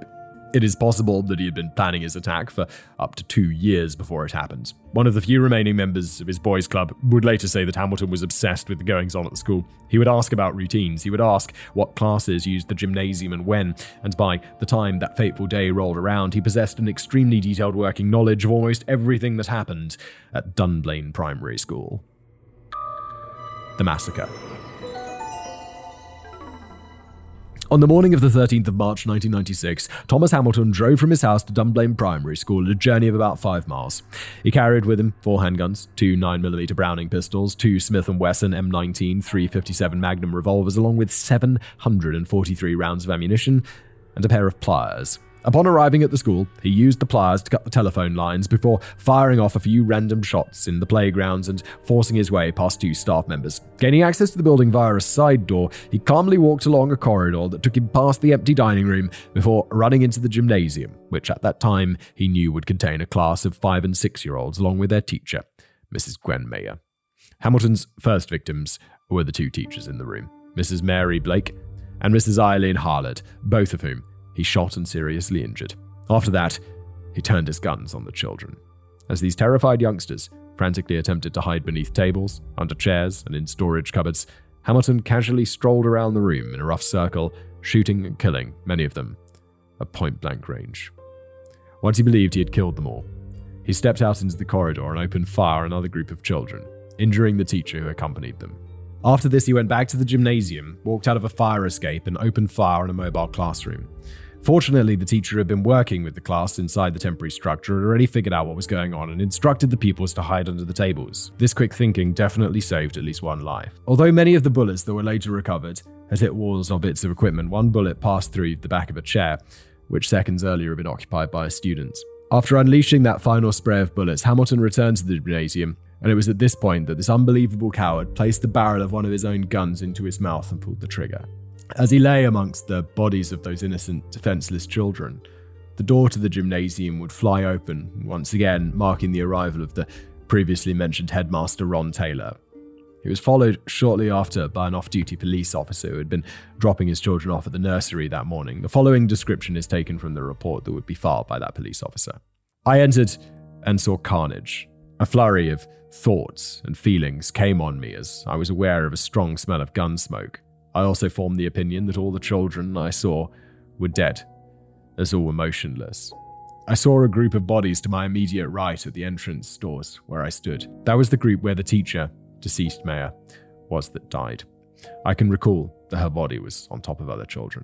It is possible that he had been planning his attack for up to two years before it happened. One of the few remaining members of his boys' club would later say that Hamilton was obsessed with the goings-on at the school. He would ask about routines, he would ask what classes used the gymnasium and when, and by the time that fateful day rolled around, he possessed an extremely detailed working knowledge of almost everything that happened at Dunblane Primary School. The massacre. On the morning of the thirteenth of March nineteen ninety-six, Thomas Hamilton drove from his house to Dunblane Primary School at a journey of about five miles. He carried with him four handguns, two nine millimeter Browning pistols, two Smith and Wesson M nineteen three fifty-seven Magnum revolvers, along with seven hundred forty-three rounds of ammunition and a pair of pliers. Upon arriving at the school, he used the pliers to cut the telephone lines before firing off a few random shots in the playgrounds and forcing his way past two staff members. Gaining access to the building via a side door, he calmly walked along a corridor that took him past the empty dining room before running into the gymnasium, which at that time he knew would contain a class of five and six-year-olds along with their teacher, Missus Gwen Mayer. Hamilton's first victims were the two teachers in the room, Missus Mary Blake and Missus Eileen Harlett, both of whom he shot and seriously injured. After that, he turned his guns on the children. As these terrified youngsters frantically attempted to hide beneath tables, under chairs, and in storage cupboards, Hamilton casually strolled around the room in a rough circle, shooting and killing many of them at point-blank range. Once he believed he had killed them all, he stepped out into the corridor and opened fire on another group of children, injuring the teacher who accompanied them. After this, he went back to the gymnasium, walked out of a fire escape, and opened fire on a mobile classroom. Fortunately, the teacher had been working with the class inside the temporary structure and already figured out what was going on and instructed the pupils to hide under the tables. This quick thinking definitely saved at least one life. Although many of the bullets that were later recovered had hit walls or bits of equipment, one bullet passed through the back of a chair, which seconds earlier had been occupied by a student. After unleashing that final spray of bullets, Hamilton returned to the gymnasium, and it was at this point that this unbelievable coward placed the barrel of one of his own guns into his mouth and pulled the trigger. As he lay amongst the bodies of those innocent, defenseless children, the door to the gymnasium would fly open, once again marking the arrival of the previously mentioned headmaster Ron Taylor. He was followed shortly after by an off-duty police officer who had been dropping his children off at the nursery that morning. The following description is taken from the report that would be filed by that police officer. I entered and saw carnage. A flurry of thoughts and feelings came on me as I was aware of a strong smell of gun smoke. I also formed the opinion that all the children I saw were dead, as all were motionless. I saw a group of bodies to my immediate right at the entrance doors where I stood. That was the group where the teacher, deceased Mayer, was that died. I can recall that her body was on top of other children.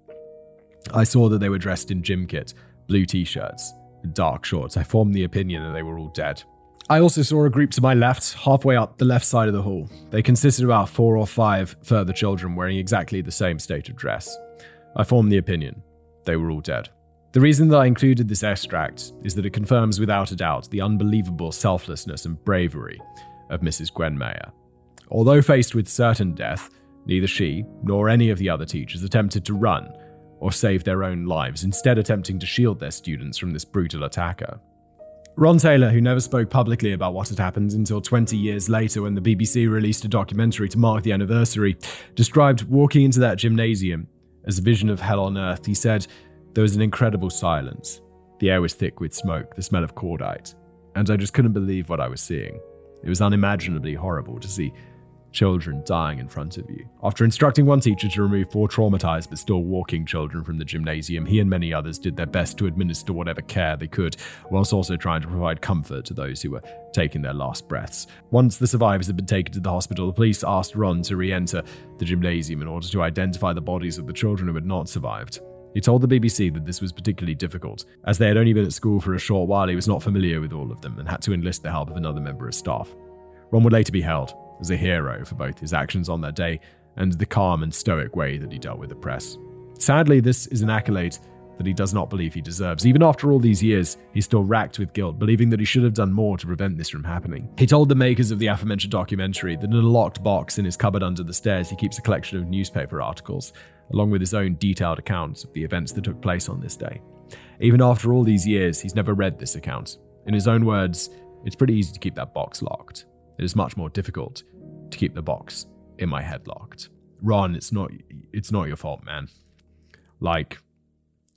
I saw that they were dressed in gym kit, blue t-shirts, and dark shorts. I formed the opinion that they were all dead. I also saw a group to my left, halfway up the left side of the hall. They consisted of about four or five further children wearing exactly the same state of dress. I formed the opinion they were all dead. The reason that I included this extract is that it confirms without a doubt the unbelievable selflessness and bravery of Missus Gwen Mayer. Although faced with certain death, neither she nor any of the other teachers attempted to run or save their own lives, instead attempting to shield their students from this brutal attacker. Ron Taylor, who never spoke publicly about what had happened until twenty years later when the B B C released a documentary to mark the anniversary, described walking into that gymnasium as a vision of hell on earth. He said, "There was an incredible silence. The air was thick with smoke, the smell of cordite, and I just couldn't believe what I was seeing. It was unimaginably horrible to see children dying in front of you." After instructing one teacher to remove four traumatized but still walking children from the gymnasium, he and many others did their best to administer whatever care they could, whilst also trying to provide comfort to those who were taking their last breaths. Once the survivors had been taken to the hospital, the police asked Ron to re-enter the gymnasium in order to identify the bodies of the children who had not survived. He told the B B C that this was particularly difficult, as they had only been at school for a short while. He was not familiar with all of them and had to enlist the help of another member of staff. Ron would later be held as a hero for both his actions on that day and the calm and stoic way that he dealt with the press. Sadly, this is an accolade that he does not believe he deserves. Even after all these years, he's still racked with guilt, believing that he should have done more to prevent this from happening. He told the makers of the aforementioned documentary that in a locked box in his cupboard under the stairs, he keeps a collection of newspaper articles, along with his own detailed accounts of the events that took place on this day. Even after all these years, he's never read this account. In his own words, it's pretty easy to keep that box locked. It is much more difficult to keep the box in my head locked. Ron, it's not it's not your fault, man. Like,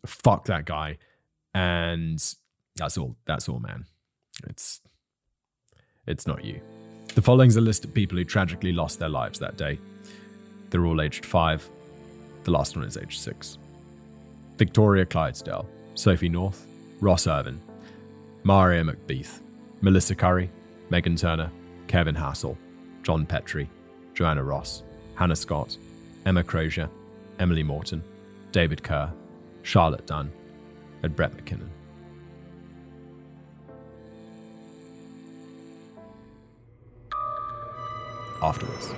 fuck that guy. And that's all, that's all, man. It's, it's not you. The following's a list of people who tragically lost their lives that day. They're all aged five. The last one is aged six. Victoria Clydesdale, Sophie North, Ross Irvin, Maria McBeath, Melissa Curry, Megan Turner, Kevin Hassel, John Petrie, Joanna Ross, Hannah Scott, Emma Crozier, Emily Morton, David Kerr, Charlotte Dunn, and Brett McKinnon. Afterwards.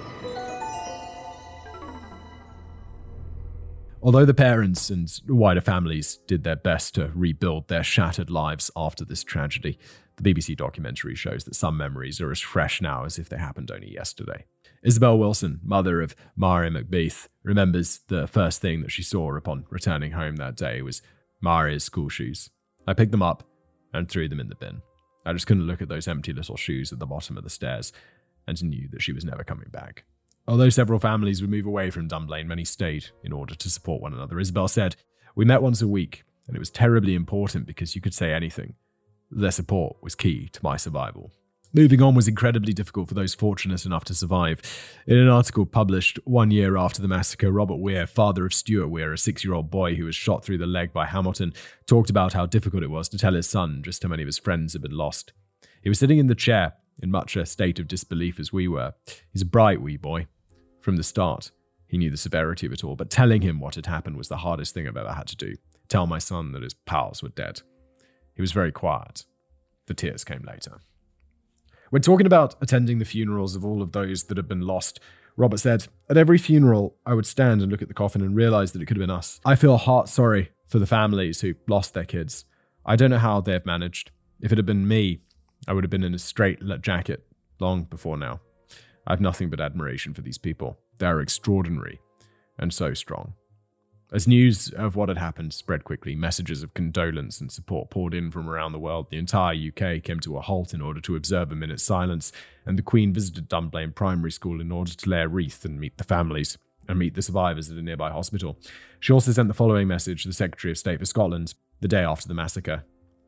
Although the parents and wider families did their best to rebuild their shattered lives after this tragedy, the B B C documentary shows that some memories are as fresh now as if they happened only yesterday. Isabel Wilson, mother of Maria McBeath, remembers the first thing that she saw upon returning home that day was Maria's school shoes. I picked them up and threw them in the bin. I just couldn't look at those empty little shoes at the bottom of the stairs and knew that she was never coming back. Although several families would move away from Dunblane, many stayed in order to support one another. Isabel said, "We met once a week, and it was terribly important because you could say anything. Their support was key to my survival." Moving on was incredibly difficult for those fortunate enough to survive. In an article published one year after the massacre, Robert Weir, father of Stuart Weir, a six-year-old boy who was shot through the leg by Hamilton, talked about how difficult it was to tell his son just how many of his friends had been lost. He was sitting in the chair, in much a state of disbelief as we were. He's a bright wee boy. From the start, he knew the severity of it all, but telling him what had happened was the hardest thing I've ever had to do. Tell my son that his pals were dead. He was very quiet. The tears came later. When talking about attending the funerals of all of those that had been lost, Robert said, "At every funeral, I would stand and look at the coffin and realize that it could have been us. I feel heart sorry for the families who lost their kids. I don't know how they've managed. If it had been me, I would have been in a straight jacket long before now. I have nothing but admiration for these people. They are extraordinary and so strong." As news of what had happened spread quickly, messages of condolence and support poured in from around the world. The entire U K came to a halt in order to observe a minute's silence, and the Queen visited Dunblane Primary School in order to lay a wreath and meet the families, and meet the survivors at a nearby hospital. She also sent the following message to the Secretary of State for Scotland the day after the massacre.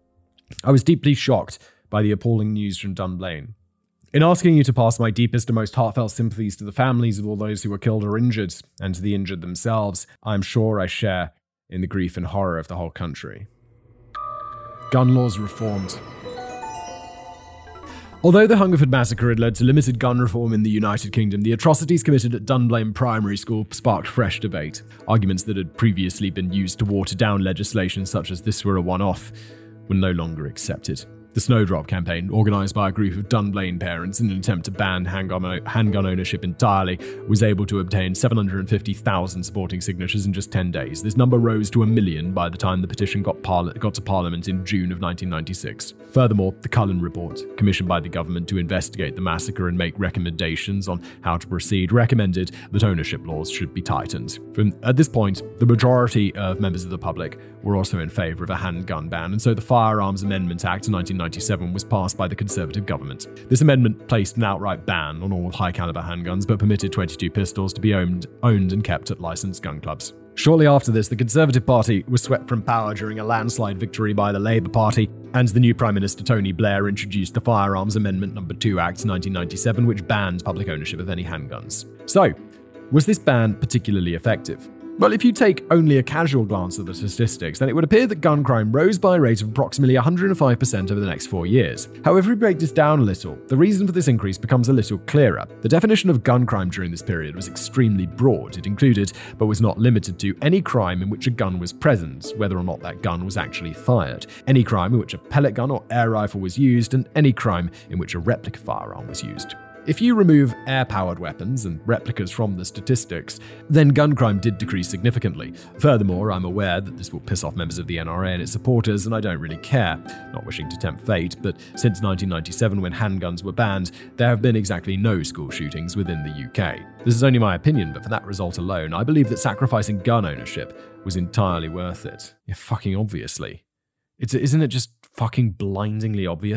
"I was deeply shocked by the appalling news from Dunblane. In asking you to pass my deepest and most heartfelt sympathies to the families of all those who were killed or injured, and to the injured themselves, I am sure I share in the grief and horror of the whole country." Gun laws reformed. Although the Hungerford massacre had led to limited gun reform in the United Kingdom, the atrocities committed at Dunblane Primary School sparked fresh debate. Arguments that had previously been used to water down legislation such as this were a one-off were no longer accepted. The Snowdrop campaign, organised by a group of Dunblane parents in an attempt to ban handgun, handgun ownership entirely, was able to obtain seven hundred fifty thousand supporting signatures in just ten days. This number rose to a million by the time the petition got, parla- got to Parliament in June of nineteen ninety-six. Furthermore, the Cullen Report, commissioned by the government to investigate the massacre and make recommendations on how to proceed, recommended that ownership laws should be tightened. From, at this point, the majority of members of the public were also in favour of a handgun ban, and so the Firearms Amendment Act of nineteen ninety-seven was passed by the Conservative government. This amendment placed an outright ban on all high-caliber handguns, but permitted twenty-two pistols to be owned, owned and kept at licensed gun clubs. Shortly after this, the Conservative Party was swept from power during a landslide victory by the Labour Party, and the new Prime Minister Tony Blair introduced the Firearms Amendment Number two Act nineteen ninety-seven, which banned public ownership of any handguns. So, was this ban particularly effective? Well, if you take only a casual glance at the statistics, then it would appear that gun crime rose by a rate of approximately one hundred five percent over the next four years. However, if we break this down a little, the reason for this increase becomes a little clearer. The definition of gun crime during this period was extremely broad. It included, but was not limited to, any crime in which a gun was present, whether or not that gun was actually fired, any crime in which a pellet gun or air rifle was used, and any crime in which a replica firearm was used. If you remove air-powered weapons and replicas from the statistics, then gun crime did decrease significantly. Furthermore, I'm aware that this will piss off members of the N R A and its supporters, and I don't really care, not wishing to tempt fate, but since nineteen ninety-seven, when handguns were banned, there have been exactly no school shootings within the U K. This is only my opinion, but for that result alone, I believe that sacrificing gun ownership was entirely worth it. Yeah, fucking obviously. It's, isn't it just fucking blindingly obvious?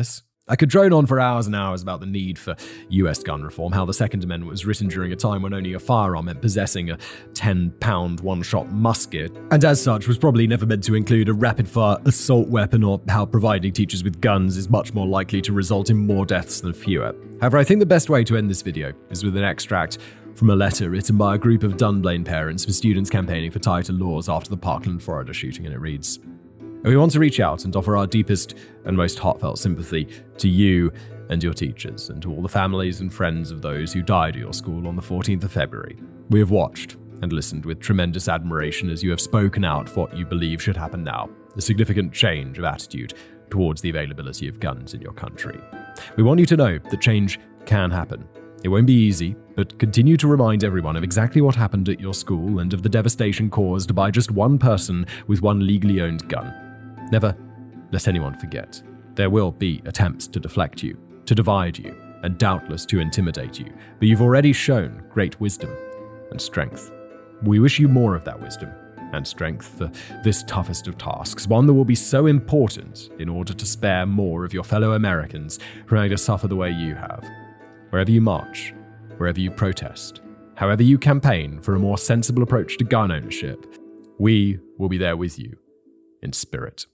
I could drone on for hours and hours about the need for U S gun reform, how the Second Amendment was written during a time when only a firearm meant possessing a ten-pound one-shot musket, and as such was probably never meant to include a rapid-fire assault weapon, or how providing teachers with guns is much more likely to result in more deaths than fewer. However, I think the best way to end this video is with an extract from a letter written by a group of Dunblane parents for students campaigning for tighter laws after the Parkland, Florida shooting, and it reads: "We want to reach out and offer our deepest and most heartfelt sympathy to you and your teachers, and to all the families and friends of those who died at your school on the fourteenth of February. We have watched and listened with tremendous admiration as you have spoken out for what you believe should happen now, a significant change of attitude towards the availability of guns in your country. We want you to know that change can happen. It won't be easy, but continue to remind everyone of exactly what happened at your school and of the devastation caused by just one person with one legally owned gun. Never let anyone forget. There will be attempts to deflect you, to divide you, and doubtless to intimidate you, but you've already shown great wisdom and strength. We wish you more of that wisdom and strength for this toughest of tasks, one that will be so important in order to spare more of your fellow Americans from having to suffer the way you have. Wherever you march, wherever you protest, however you campaign for a more sensible approach to gun ownership, we will be there with you in spirit."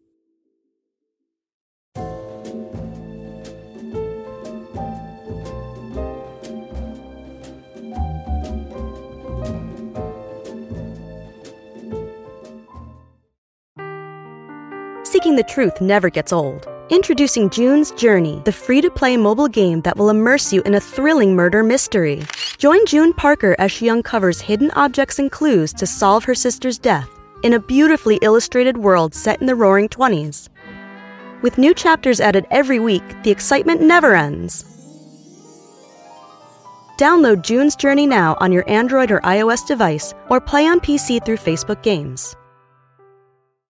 Seeking the truth never gets old. Introducing June's Journey, the free-to-play mobile game that will immerse you in a thrilling murder mystery. Join June Parker as she uncovers hidden objects and clues to solve her sister's death in a beautifully illustrated world set in the Roaring Twenties. With new chapters added every week, the excitement never ends. Download June's Journey now on your Android or iOS device, or play on P C through Facebook Games.